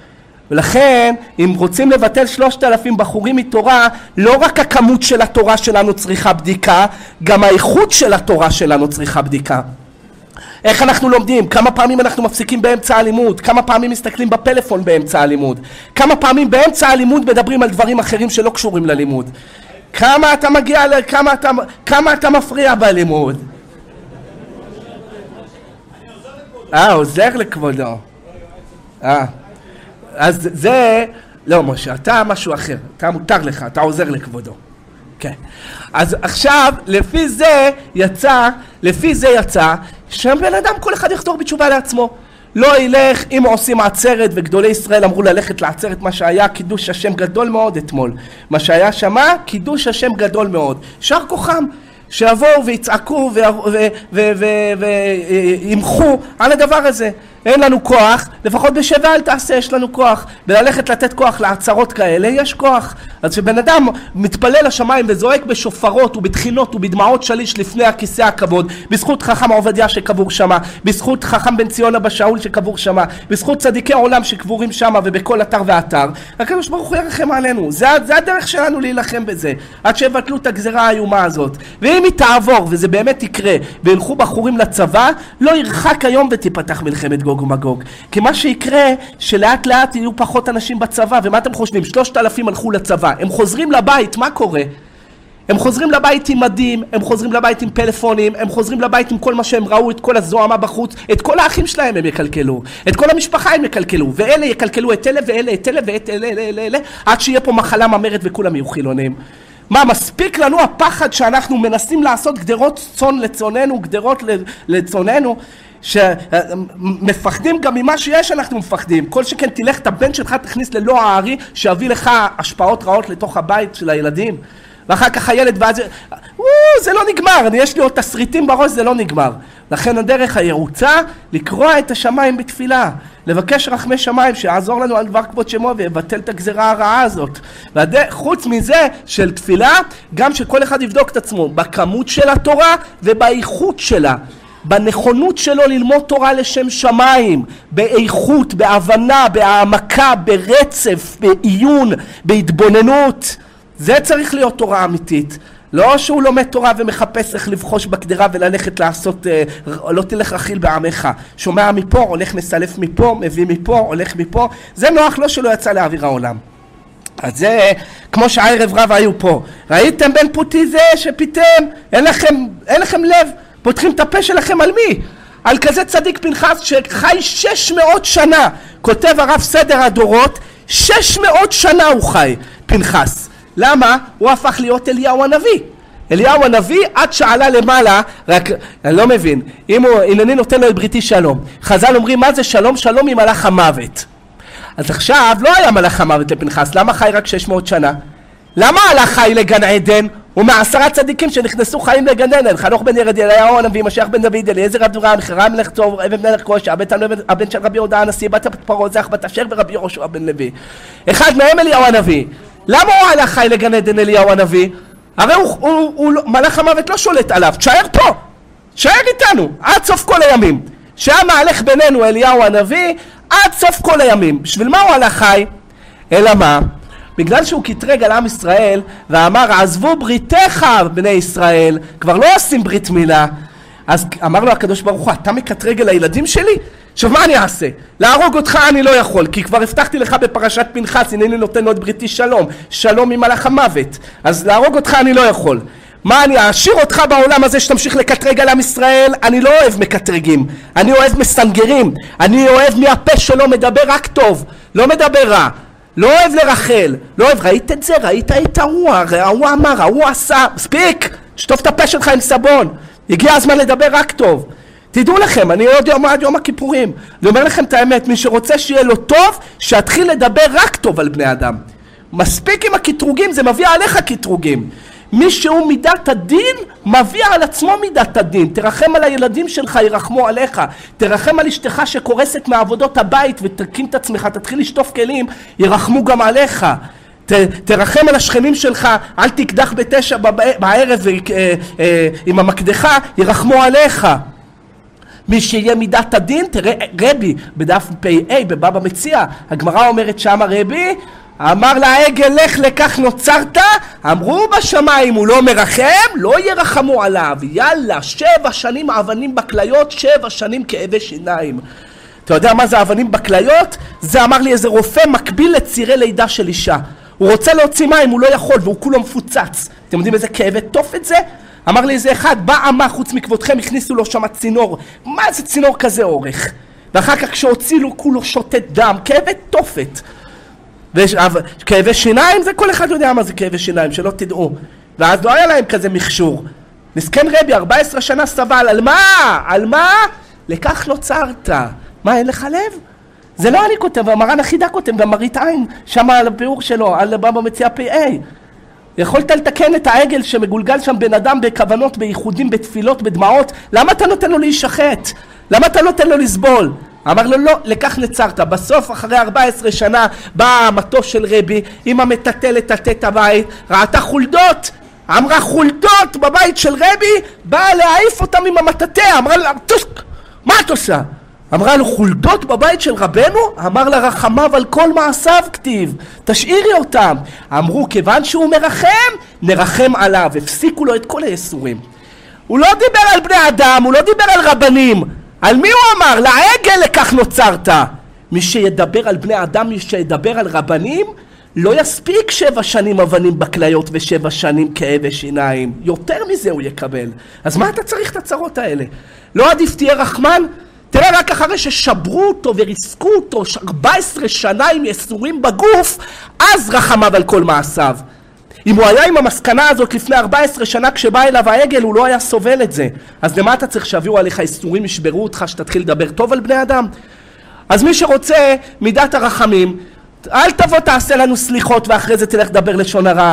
ולכן אם רוצים לבטל 3,000 בחורים מתורה, לא רק הכמות של התורה שלנו צריכה בדיקה, גם האיכות של התורה שלנו צריכה בדיקה. איך אנחנו לומדים? כמה פעמים אנחנו מפסיקים באמצע הלימוד? כמה פעמים מסתכלים בפלאפון באמצע הלימוד? כמה פעמים באמצע הלימוד מדברים על דברים אחרים שלא קשורים ללימוד? כמה אתה מגיע, כמה אתה מפריע בלימוד? עוזר לכבודו. אז זה, לא משה, אתה משהו אחר, אתה מותר לך, אתה עוזר לכבודו. כן. אז עכשיו, לפי זה יצא, שבן אדם כל אחד יחזור בתשובה לעצמו. לא ילך, אם עושים עצרת, וגדולי ישראל אמרו ללכת לעצרת, מה שהיה קידוש השם גדול מאוד אתמול. מה שהיה שמה, קידוש השם גדול מאוד. שער כוחם. שיבואו ויצעקו וימחו על הדבר הזה. אין לנו כוח, לפחות בשבע אל תעשה, יש לנו כוח. וללכת לתת כוח לעצרות כאלה, יש כוח. אז שבן אדם מתפלל לשמיים וזועק בשופרות ובתחינות ובדמעות שליש לפני הכיסא הכבוד, בזכות חכם עובדיה שקבור שמה, בזכות חכם בן ציון אבא שאול שקבור שמה, בזכות צדיקי עולם שקבורים שמה ובכל אתר ואתר, הקדוש ברוך הוא ירחם עלינו. זה הדרך שלנו להילחם בזה, עד שיבטלו את הגזרה האיומה הזאת. ואם היא תעבור, וזה באמת יקרה, וילכו בחורים לצבא, לא ירחק היום ותיפתח מלחמת גוג ומגוג. כי מה שיקרה, שלאט לאט יהיו פחות אנשים בצבא. ומה אתם חושבים? 3,000 הלכו לצבא. הם חוזרים לבית, מה קורה? הם חוזרים לבית עם מדים, הם חוזרים לבית עם פלאפונים, הם חוזרים לבית עם כל מה שהם ראו, את כל הזוהמה בחוץ, את כל האחים שלהם הם יקלקלו, את כל המשפחה הם יקלקלו, ואלה יקלקלו את אלה ואלה, את אלה ואת אלה, עד שיהיה פה מחלה ממרת וכולם יהיו חילונים. מה, מספיק לנו הפחד שאנחנו מנסים לעשות גדרות צאן לצוננו, גדרות לצוננו, שמפחדים גם ממה שיש אנחנו מפחדים. כל שכן תלך את הבן שלך תכניס ללא הערי שיביא לך השפעות רעות לתוך הבית של הילדים, ואחר כך הילד ואז זה לא נגמר, יש לי עוד תסריטים בראש, זה לא נגמר. לכן הדרך הירוצה לקרוע את השמיים בתפילה, לבקש רחמי שמיים שיעזור לנו על דבר כבוד שמו ויבטל את הגזרה הרעה הזאת. חוץ מזה של תפילה, גם שכל אחד יבדוק את עצמו בכמות של התורה ובאיכות שלה, בנכונות שלו ללמוד תורה לשם שמיים, באיכות, בהבנה, בהעמקה, ברצף, בעיון, בהתבוננות. זה צריך להיות תורה אמיתית. לא שהוא לומד תורה ומחפש איך לבחוש בקדרה וללכת לעשות, לא תלך רכיל בעמך. שומע מפה, הולך מסלף מפה, מביא מפה, הולך מפה. זה נוח לו שלא יצא לאוויר העולם. אז זה כמו שהערב רב היו פה. ראיתם בן פוטי זה שפיתם? אין לכם לב. פותחים את הפה שלכם על מי? על כזה צדיק פנחס שחי 600 שנה. כותב הרב סדר הדורות, 600 שנה הוא חי, פנחס. למה? הוא הפך להיות אליהו הנביא. אליהו הנביא עד שעלה למעלה, רק אני לא מבין, אם אני נותן לו את בריתי שלום. חז"ל אומרים מה זה שלום? שלום עם מלאך המוות. אז עכשיו לא היה מלאך המוות לפנחס, למה חי רק 600 שנה? למה הלך חי לגן עדן? הוא מ10 צדיקים שנכנסו חיים לגן עדן, חנוך בן ירד, אליהו הנביא, משיח בן דוד, אליעזר רב דורם, חרם מלך צור, אבן מלך קושע, הבן של רבי יהודה הנשיא, בת פרעה זך, בת אשר ורבי יהושע בן לוי. אחד מהם אליהו הנביא. למה הוא הלך חי לגן עדן אליהו הנביא? הרי מלאך המוות לא שולט עליו, תשאר פה, תשאר איתנו, עד סוף כל הימים. שהיה מהלך בינינו אליהו הנביא, עד סוף כל הימים. בשביל מה הוא הלך חי? אלא מה? בגלל שהוא קטרג על עם ישראל ואמר עזבו בריתך בני ישראל, כבר לא עושים ברית מילה. אז אמר לו הקדוש ברוך הוא, אתה מקטרג על הילדים שלי? עכשיו מה אני אעשה? להרוג אותך אני לא יכול, כי כבר הבטחתי לך בפרשת פנחס, הנני נותן לו את בריתי שלום, שלום ממלאך המוות. אז להרוג אותך אני לא יכול. מה אני אשאיר אותך בעולם הזה שתמשיך לקטרג על עם ישראל? אני לא אוהב מקטרגים, אני אוהב מסנגרים, אני אוהב מהפה שלו מדבר רק טוב, לא מדבר רע. לא אוהב לרחל, לא אוהב, ראית את זה? ראית את ההוא אמר, ההוא עשה, מספיק, שטוף את הפה שלך עם סבון, הגיע הזמן לדבר רק טוב. תדעו לכם, אני עוד עד יום הכיפורים, אני אומר לכם את האמת, מי שרוצה שיהיה לו טוב, שיתחיל לדבר רק טוב על בני אדם. מספיק עם הקטרוגים, זה מביא עליך קטרוגים. מי שהוא מידת הדין, מביא על עצמו מידת הדין. תרחם על הילדים שלך, ירחמו עליך. תרחם על אשתך שקורסת מעבודות הבית ותקים את עצמך, תתחיל לשטוף כלים, ירחמו גם עליך. תרחם על השכנים שלך, אל תקדח ב9 בערב עם המקדחה, ירחמו עליך. מי שיהיה מידת הדין, תראה רבי בדף פ"א בבבא מציעא, הגמרא אומרת שם רבי אמר לעגל לך לכך נוצרת, אמרו בשמיים הוא לא מרחם, לא ירחמו עליו. יאללה, 7 שנים אבנים בכליות, 7 שנים כאבי שיניים. אתה יודע מה זה אבנים בכליות? זה אמר לי איזה רופא מקביל לצירי לידה של אישה. הוא רוצה להוציא מים, הוא לא יכול והוא כולו מפוצץ. אתם יודעים איזה כאבי תופת זה? אמר לי איזה אחד, בא אמה חוץ מכבודכם, הכניסו לו שם צינור. מה זה צינור כזה אורך? ואחר כך כשהוצילו כולו שוטט דם, כאבי תופת. כאבי שיניים, זה כל אחד יודע מה זה כאבי שיניים, שלא תדעו. ואז לא היה להם כזה מכשור. מסכן רבי, 14 שנה סבל, על מה? על מה? לכך נוצרת. מה, אין לך לב? זה לא אני כותב, המרן החידה כותב, במראית עין, שם על הביאור שלו, על בבא מציעא פ"א. יכולת לתקן את העגל שמגולגל שם בן אדם בכוונות, בייחודים, בתפילות, בדמעות. למה אתה נותן לו להישחט? למה אתה נותן לו לסבול? אמר לו לא, לכך נצרת. בסוף אחרי 14 שנה בא המטוס של רבי, אמא מטטלת את הבית, ראתה חולדות, אמרה חולדות בבית של רבי, באה להעיף אותם עם המטאטא, אמרה לה, מה את עושה? אמרה לו חולדות בבית של רבנו? אמר לה רחמיו על כל מעשיו כתיב, תשאירי אותם. אמרו כיוון שהוא מרחם, נרחם עליו, הפסיקו לו את כל היסורים. הוא לא דיבר על בני אדם, הוא לא דיבר על רבנים. על מי הוא אמר? לעגל לכך נוצרת. מי שידבר על בני אדם, מי שידבר על רבנים, לא יספיק 7 שנים אבנים בכליות ו7 שנים כאבי שיניים. יותר מזה הוא יקבל. אז מה אתה צריך את הצרות האלה? לא עדיף תהיה רחמן? תראה, רק אחרי ששברו אותו וריסקו אותו 14 שנה עם יסורים בגוף, אז רחמיו על כל מעשיו. אם הוא היה עם המסקנה הזאת לפני 14 שנה כשבא אליו העגל, הוא לא היה סובל את זה. אז למה אתה צריך שיביאו עליך יסורים, ישברו אותך, שתתחיל לדבר טוב על בני אדם? אז מי שרוצה מידת הרחמים, אל תבוא תעשה לנו סליחות ואחרי זה תלך לדבר לשון הרע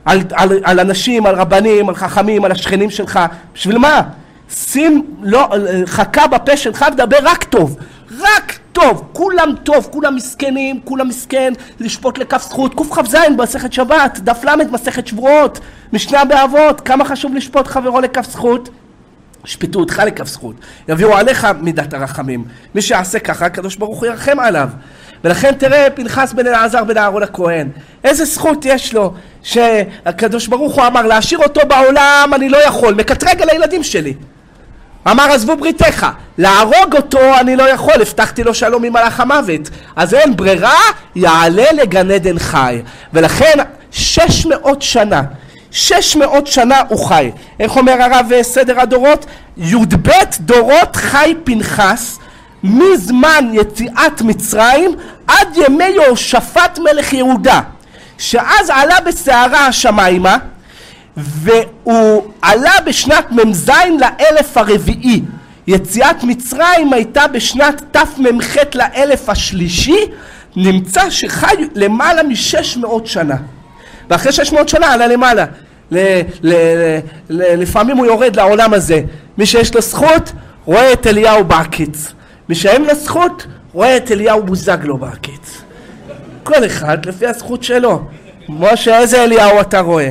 על אנשים, על רבנים, על חכמים, על השכנים שלך. בשביל מה? שים לא, חכה בפה שלך ודבר רק טוב, רק טוב, כולם מסכנים, כולם מסכן, לשפוט לכף זכות, קכ"ז במסכת שבת, דף ל' מסכת שבועות, משנה באבות, כמה חשוב לשפוט חברו לכף זכות? שפטו אותך לכף זכות, יביאו עליך מידת הרחמים. מי שיעשה ככה, הקדוש ברוך הוא ירחם עליו. ולכן תראה פנחס בן אלעזר בן אהרון הכהן, איזה זכות יש לו שהקדוש ברוך הוא אמר להשאיר אותו בעולם אני לא יכול, מקטרג על הילדים שלי. אמר עזבו בריתך, להרוג אותו אני לא יכול, הבטחתי לו שלום ממלאך המוות. אז אין ברירה, יעלה לגן עדן חי. ולכן 600 שנה הוא חי. איך אומר הרב סדר הדורות? י"ב דורות חי פנחס מזמן יציאת מצרים עד ימי יהושפט מלך יהודה, שאז עלה בסערה השמיימה, והוא עלה בשנת מ"ז לאלף הרביעי. יציאת מצרים הייתה בשנת תמ"ח לאלף השלישי. נמצא שחי למעלה מ600 שנה, ואחרי 600 שנה עלה למעלה. לפעמים הוא יורד לעולם הזה. מי שיש לו זכות רואה את אליהו בעקיץ, מי שאין לו זכות רואה את אליהו בוזגלו בעקיץ. כל אחד לפי הזכות שלו. משה, איזה אליהו אתה רואה?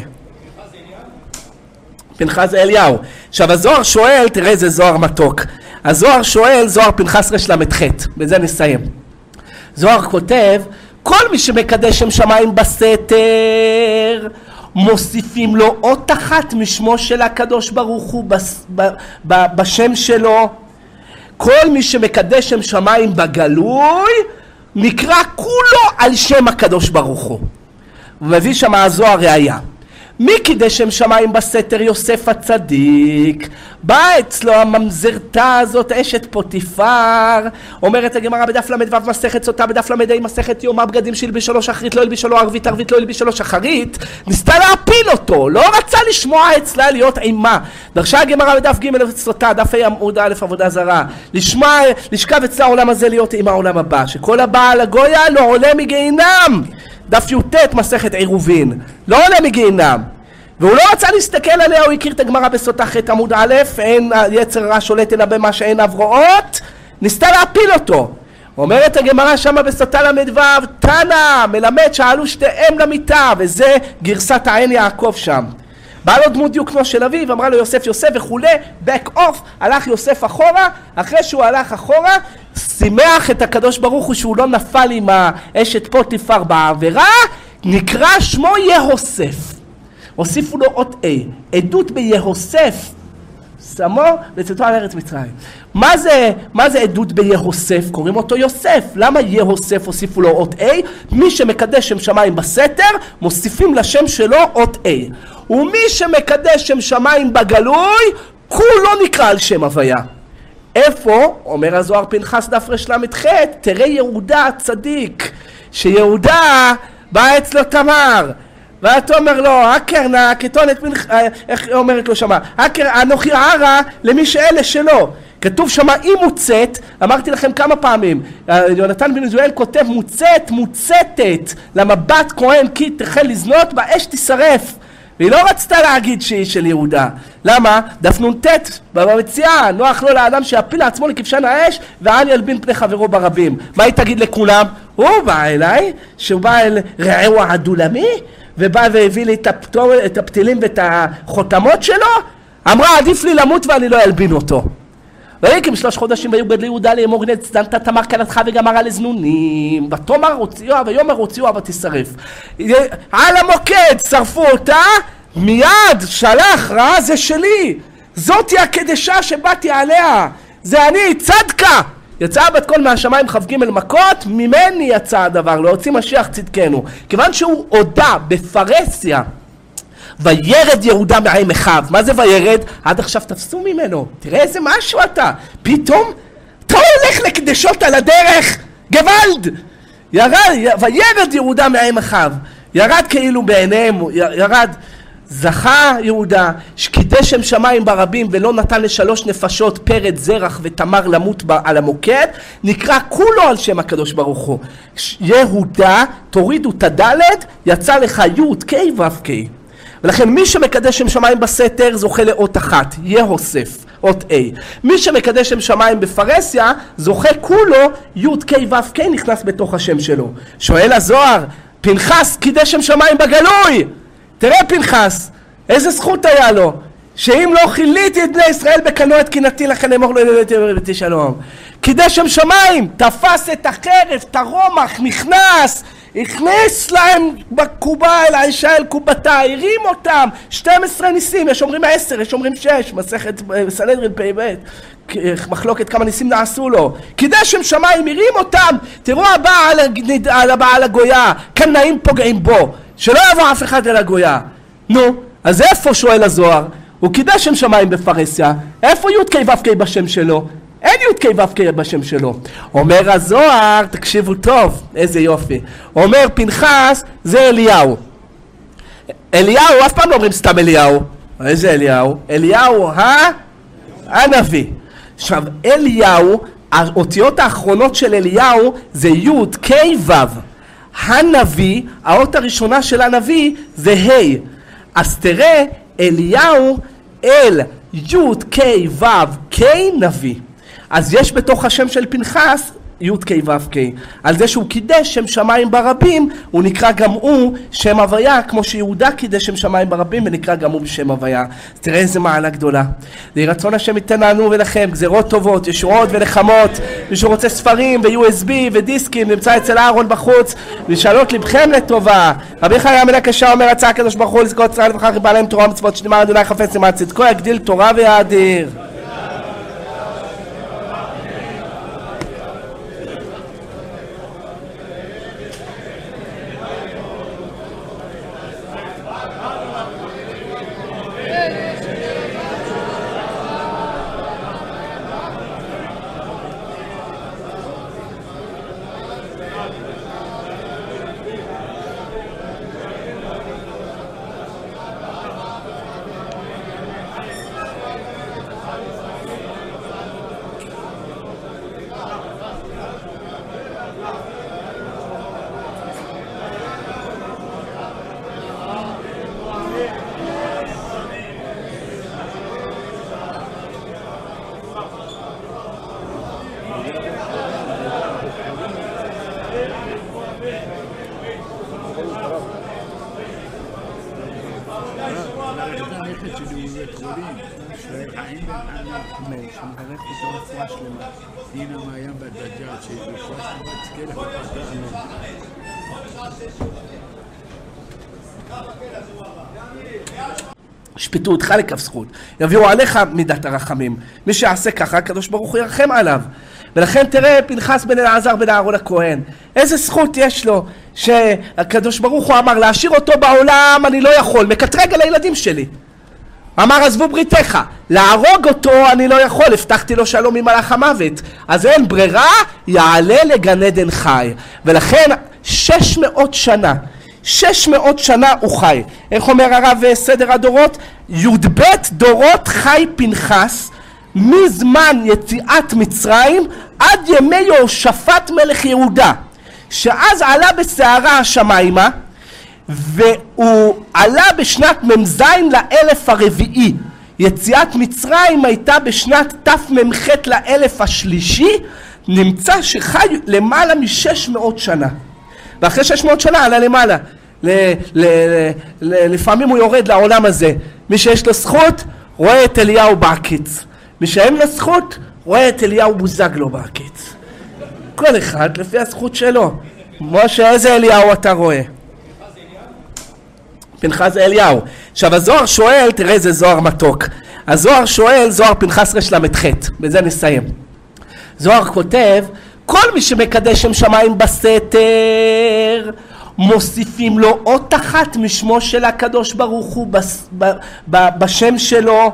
פנחס אליהו. עכשיו הזוהר שואל, תראה איזה זוהר מתוק. הזוהר שואל, זוהר פנחס רל"ח, בזה נסיים. זוהר כותב, כל מי שמקדש שם שמיים בסתר, מוסיפים לו אות אחת משמו של הקדוש ברוך הוא בשם שלו. כל מי שמקדש שם שמיים בגלוי, נקרא כולו על שם הקדוש ברוך הוא. ומביא שם הזוהר ראיה. מי קידש שם שמיים בסתר? יוסף הצדיק. בא אצלו הממזרתה הזאת, אשת פוטיפר. אומרת הגמרא בדף ל"ו מסכת סוטה, בדף ל"ה מסכת יומא, בגדים שילבישו לו שחרית לא ילבישו לו ערבית, ערבית לא ילבישו לו שחרית. ניסתה להפיל אותו, לא רצה לשמוע אצלה להיות אימה. דרשה הגמרא בדף ג' סוטה, דף ה' עמוד א' עבודה זרה, לשכב אצלה העולם הזה להיות עם העולם הבא, שכל הבא על הגויה לא עולה מגיהינם. דף י"ט מסכת עירובין, לא עולה מגיהינם. והוא לא רצה להסתכל עליה, הוא הכיר את הגמרא בסוטה ח' עמוד א', אין יצר רע שולט אלא במה שאין אברואות, ניסתה להפיל אותו. אומרת הגמרא שמה בסוטה ל"ו, תנא מלמד שעלו שתיהם למיטה, וזה גרסת העין יעקב שם. בא לו דמות דיוקנו של אביו, אמרה לו יוסף יוסף וכולי, back off, הלך יוסף אחורה, אחרי שהוא הלך אחורה, שימח את הקדוש ברוך הוא שהוא לא נפל עם האשת פוטיפר בעבירה, נקרא שמו יהוסף. הוסיפו לו אות A, עדות ביהוסף, שמו לצאתו על ארץ מצרים. מה זה עדות ביהוסף? קוראים אותו יוסף. למה יהוסף הוסיפו לו אות A? מי שמקדש שם שמיים בסתר, מוסיפים לשם שלו אות A. ומי שמקדש שם שמיים בגלוי, כולו נקרא על שם הוויה. איפה? אומר הזוהר פנחס דף ר"ח, תראה יהודה הצדיק, שיהודה בא אצלו תמר, ואתה אומר לו, הקרנה, כתונת, איך אומרת לו שמה? אנוכי ערה למי שאלה שלו. כתוב שמה, היא מוצאת, אמרתי לכם כמה פעמים, יונתן בן עזואל כותב מוצתת, למבט כהן כי תחל לזנות, באש תשרף. והיא לא רצתה להגיד שהיא של יהודה. למה? דף נ"ט במציאה, נוח לו לאדם שיפיל לעצמו לכבשן האש, ואל ילבין פני חברו ברבים. מה היא תגיד לכולם? הוא בא אליי, שהוא בא אל רעהו העדולמי, ובא והביא לי את הפתילים ואת החותמות שלו, אמרה עדיף לי למות ואני לא אלבין אותו. ויקים 3 חודשים ויוגד ליהודה לאמור הנה צדנת תמר כלתך וגמרה לזנונים, ותאמר הוציאוה ויאמר הוציאוה ותשרף. על המוקד שרפו אותה, מיד שלח רעה זה שלי, זאתי הקדשה שבאתי עליה, זה אני צדקה. יצאה בת קול מהשמיים כ"ג מכות, ממני יצא הדבר, להוציא משיח צדקנו. כיוון שהוא הודה בפרהסיה, וירד יהודה מעם אחיו. מה זה וירד? עד עכשיו תפסו ממנו. תראה איזה משהו אתה. פתאום אתה הולך לקדשות על הדרך. גוואלד. וירד יהודה מעם אחיו. ירד כאילו בעיניהם, ירד. זכה יהודה שקידש שם שמיים ברבים ולא נתן ל3 נפשות פרד זרח ותמר למות על המוקד, נקרא כולו על שם הקדוש ברוך הוא. יהודה, תורידו את הדלת, יצא לך י' ק' ו' ק'. ולכן מי שמקדש שם שמיים בסתר זוכה לאות אחת, יהוסף, אות A. מי שמקדש שם שמיים בפרהסיה זוכה כולו י' ק' ו' ק' נכנס בתוך השם שלו. שואל הזוהר, פנחס קידש שם שמיים בגלוי. תראה פנחס, איזה זכות היה לו, שאם לא חיליתי את בני ישראל בקנו את קנאתי לכן אמור לו לבתי שלום. קידש שם שמיים, תפס את החרב, את הרומח, נכנס, הכניס להם בקובה אל האישה אל קובתה, הרים אותם, 12 ניסים, יש אומרים 10, יש אומרים 6, מסכת סנהדרין פ"ב, מחלוקת כמה ניסים נעשו לו. קידש שם שמיים, הרים אותם, תראו הבעל הגויה, קנאים פוגעים בו, שלא יבוא אף אחד אל הגויה. נו, אז איפה שואל הזוהר? הוא קידש שם שמיים בפרהסיה, איפה י' ק' ו' ק' בשם שלו? אין י' ק' ו' ק' בשם שלו. אומר הזוהר, תקשיבו טוב, איזה יופי. אומר פנחס, זה אליהו. אליהו, אף פעם לא אומרים סתם אליהו. איזה אליהו? אליהו הנביא. עכשיו, אליהו, האותיות האחרונות של אליהו זה י' ק' ו'. הנביא, האות הראשונה של הנביא זה ה'. אז תראה, אליהו אל י' ק' ו' ק' נביא. אז יש בתוך השם של פנחס י' ק' ו' ק'. על זה שהוא קידש שם שמיים ברבים, הוא נקרא גם הוא שם הוויה, כמו שיהודה קידש שם שמיים ברבים ונקרא גם הוא בשם הוויה. אז תראה איזה מעלה גדולה. רצון השם ייתן לנו ולכם גזירות טובות, ישועות ונחמות. מי שרוצה ספרים ו-USB ודיסקים נמצא אצל אהרון בחוץ, ושאלות לבכם לטובה. רבי חי המלך קשה אומר רצה הקדוש ברוך הוא לזכות ישראל ובחר ריבה להם תורה ומצוות שנאמר אדוני חפץ למען צדקו יגדיל תורה ויאדיר.
הנכד שלי הוא בבית חולים, שחיים בן
שמברך אותו רפואה שלמה.
הנה מעיין בדג'אג' שרפואה שלמה תזכה לך ופרדה.
ישפטו אותך לכף זכות, יביאו עליך מידת הרחמים. מי שיעשה ככה, הקדוש ברוך הוא ירחם עליו. ולכן תראה פנחס בן אלעזר בן אהרון הכהן, איזה זכות יש לו שהקדוש ברוך הוא אמר להשאיר אותו בעולם אני לא יכול, מקטרג על הילדים שלי. אמר עזבו בריתך, להרוג אותו אני לא יכול, הבטחתי לו שלום ממלאך המוות, אז אין ברירה, יעלה לגן עדן חי. ולכן 600 שנה הוא חי. איך אומר הרב סדר הדורות? י"ב דורות חי פנחס מזמן יציאת מצרים עד ימי יהושפט מלך יהודה, שאז עלה בסערה השמיימה, והוא עלה בשנת מ"ז לאלף הרביעי. יציאת מצרים הייתה בשנת תמ"ח לאלף השלישי. נמצא שחי למעלה מ-600 שנה, ואחרי 600 שנה עלה למעלה. לפעמים הוא יורד לעולם הזה. מי שיש לו זכות רואה את אליהו בעקיץ, מי שאין לו זכות רואה את אליהו בוזגלו בעקיץ. כל אחד לפי הזכות שלו. משה, איזה אליהו אתה רואה? פנחס זה אליהו. עכשיו הזוהר שואל, תראה איזה זוהר מתוק. הזוהר שואל, זוהר פנחס ר"ח, בזה נסיים. זוהר כותב, כל מי שמקדש שם שמיים בסתר מוסיפים לו אות אחת משמו של הקדוש ברוך הוא בשם שלו.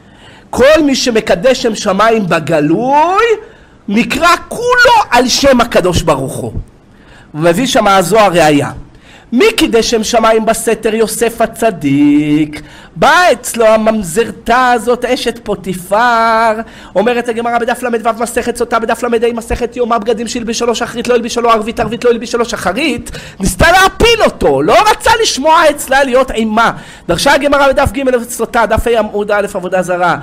כל מי שמקדש שם שמיים בגלוי נקרא כולו על שם הקדוש ברוך הוא. ומביא שם הזוהר ראיה. מי קידש שם שמיים בסתר? יוסף הצדיק. בא אצלו הממזרתה הזאת אשת פוטיפר. אומרת הגמרא בדף ל"ו מסכת סוטה, בדף ל"ה מסכת יומא, בגדים שילבישו לו שחרית לא ילבישו לו ערבית, ערבית לא ילבישו לו שחרית. ניסתה להפיל אותו, לא רצה לשמוע אצלה להיות אימה. דרשה הגמרא בדף ג' סוטה, דף ה' עמוד א' עבודה זרה,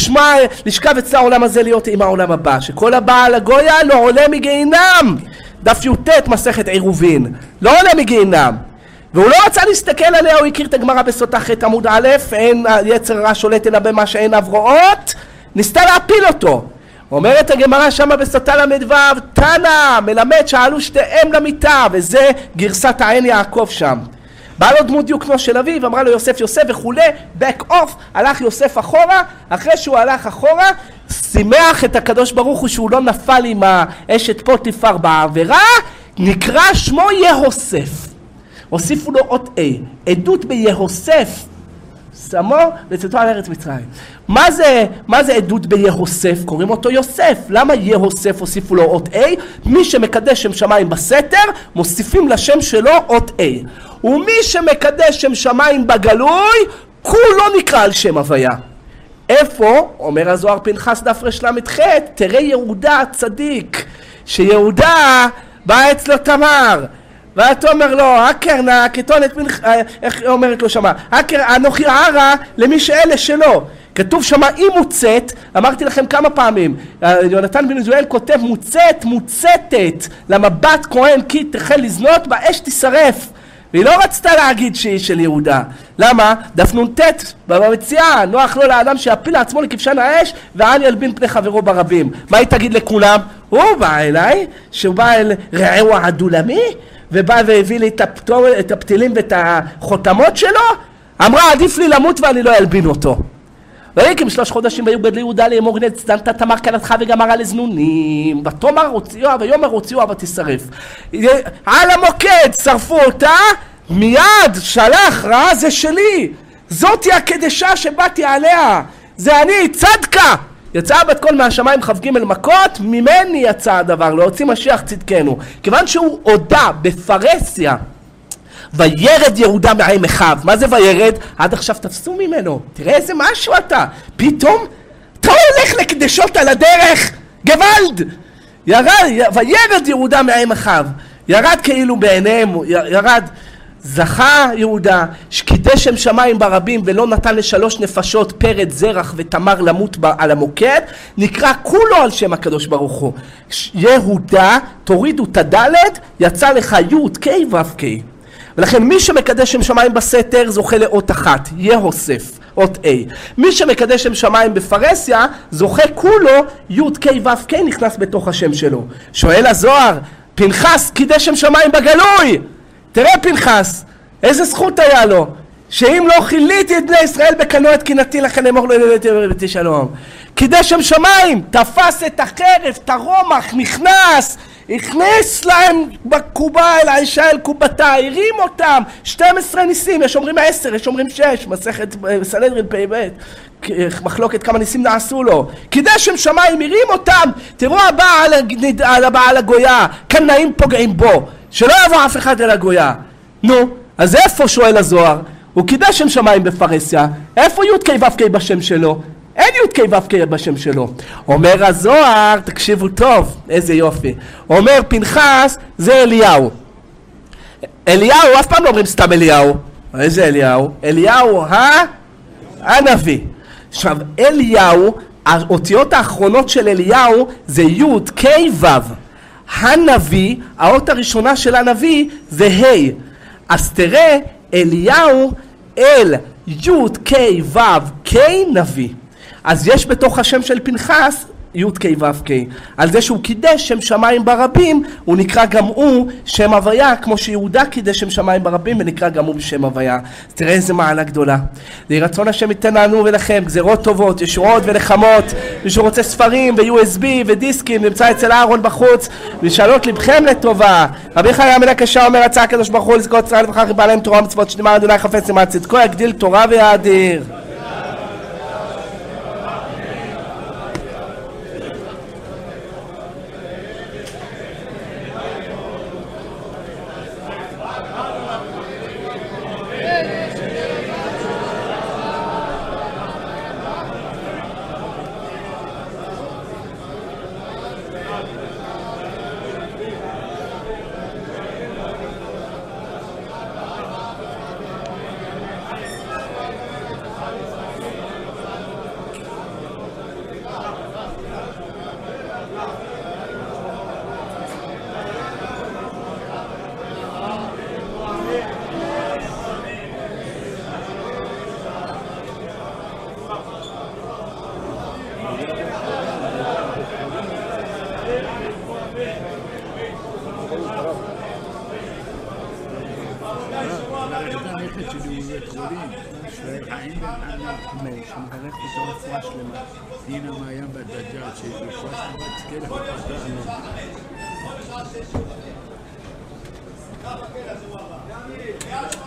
לשכב אצלה העולם הזה להיות עם העולם הבא, שכל הבא על הגויה לא עולה מגיהינם. דף י"ט מסכת עירובין, לא עולה מגיהינם. והוא לא רצה להסתכל עליה, הוא הכיר את הגמרא בסוטה ח' עמוד א', אין יצר רע שולט אלא במה שאין אברואות. ניסתה להפיל אותו. אומרת הגמרא שמה בסוטה ל"ו, תנא מלמד שעלו שתיהם למיטה, וזה גרסת העין יעקב שם. בא לו דמות דיוקנו של אביו, אמרה לו יוסף יוסף וכולי, back off, הלך יוסף אחורה. אחרי שהוא הלך אחורה שימח את הקדוש ברוך הוא שהוא לא נפל עם האשת פוטיפר בעבירה, נקרא שמו יהוסף. הוסיפו לו אות A, עדות ביהוסף, שמו לצאתו על ארץ מצרים. מה זה עדות ביהוסף? קוראים אותו יוסף. למה יהוסף הוסיפו לו אות A? מי שמקדש שם שמיים בסתר מוסיפים לשם שלו אות A, ומי שמקדש שם שמיים בגלוי כולו נקרא על שם הוויה. איפה? אומר הזוהר פנחס דף ר"ח, תראה יהודה הצדיק, שיהודה בא אצלו תמר, ואתה אומר לו, הקרנה, כתונת פנחס, איך אומרת לו שמה? אנוכי ערה למי שאלה שלו. כתוב שמה היא מוצאת, אמרתי לכם כמה פעמים, יונתן בן עזואל כותב מוצתת, למה בת כהן כי תחל לזנות באש תשרף. והיא לא רצתה להגיד שהיא של יהודה. למה? דף נ"ט במציאה, נוח לו לאדם שיפיל לעצמו לכבשן האש וען ילבין פני חברו ברבים. מה היא תגיד לכולם? הוא בא אליי, שהוא בא אל רעהו העדולמי, ובא והביא לי את הפתילים ואת החותמות שלו. אמרה עדיף לי למות ואני לא ילבין אותו. ויקים 3 חודשים ויהיו בדלי יהודה לאמור הנה צדנת תמר כלתך וגמרה לזנונים, ותאמר הוציאוה ויאמר הוציאוה ותשרף. על המוקד שרפו אותה, מיד שלח רע, זה שלי, זאתי הקדשה שבאתי עליה, זה אני, צדקה. יצאה בת קול מהשמיים כ"ג מכות, ממני יצא הדבר, להוציא משיח צדקנו. כיוון שהוא הודה בפרהסיה, וירד יהודה מעם אחיו. מה זה וירד? עד עכשיו תפסו ממנו, תראה איזה משהו אתה, פתאום אתה הולך לקדשות על הדרך, גוואלד. וירד יהודה מעם אחיו, ירד כאילו בעיניהם, ירד. זכה יהודה שקידש שם שמיים ברבים ולא נתן ל3 נפשות פרד זרח ותמר למות על המוקד, נקרא כולו על שם הקדוש ברוך הוא. יהודה, תורידו את הדלת, יצא לך י' K ו' K. ולכן מי שמקדש שם שמיים בסתר זוכה לאות אחת, יהוסף, אות A. מי שמקדש שם שמיים בפרסיה זוכה כולו י' ק' ו' ק' נכנס בתוך השם שלו. שואל הזוהר, פנחס קידש שם שמיים בגלוי. תראה פנחס, איזה זכות היה לו, שאם לא חיליתי את בני ישראל בקנו את קנאתי לכן אמור לו לבתי שלום. קידש שם שמיים, תפס את החרב, את הרומח, נכנס, הכניס להם בקובה אל האישה אל קובתה, הרים אותם, 12 ניסים, יש אומרים 10, יש אומרים 6, מסכת סנהדרין פ"ב, מחלוקת כמה ניסים נעשו לו. קידש שם שמיים, הרים אותם, תראו הבעל הגויה, קנאים פוגעים בו, שלא יבוא אף אחד אל הגויה. נו, אז איפה שואל הזוהר? הוא קידש שם שמיים בפרסיה, איפה י' ק' ו' ק' בשם שלו? אין י' ק' ו' ק' בשם שלו. אומר הזוהר, תקשיבו טוב, איזה יופי. אומר פנחס זה אליהו. אליהו, אף פעם לא אומרים סתם אליהו. איזה אליהו? אליהו הנביא. עכשיו אליהו, האותיות האחרונות של אליהו זה י' ק' ו'. הנביא, האות הראשונה של הנביא זה ה'. אז תראה אליהו אל י' ק' ו' ק' נביא. אז יש בתוך השם של פנחס י' ק' ו' ק'. על זה שהוא קידש שם שמיים ברבים, הוא נקרא גם הוא שם הוויה, כמו שיהודה קידש שם שמיים ברבים ונקרא גם הוא בשם הוויה. אז תראה איזה מעלה גדולה. לרצון השם ייתן לנו ולכם גזירות טובות, ישועות ונחמות. מי שרוצה ספרים ו-USB ודיסקים נמצא אצל אהרון בחוץ, ושאלות לבכם לטובה. רבי חי המלך קשה אומר רצה הקדוש ברוך הוא לזכות ישראל וכך יבא להם תורה ומצוות שנאמר אדוני חפץ למען צדקו יגדיל תורה ויאדיר.
שמברך אותו רפואה שלמה. דינה מעיין בדג'ת, שרפואה שלמה תזכה לפתח לנו.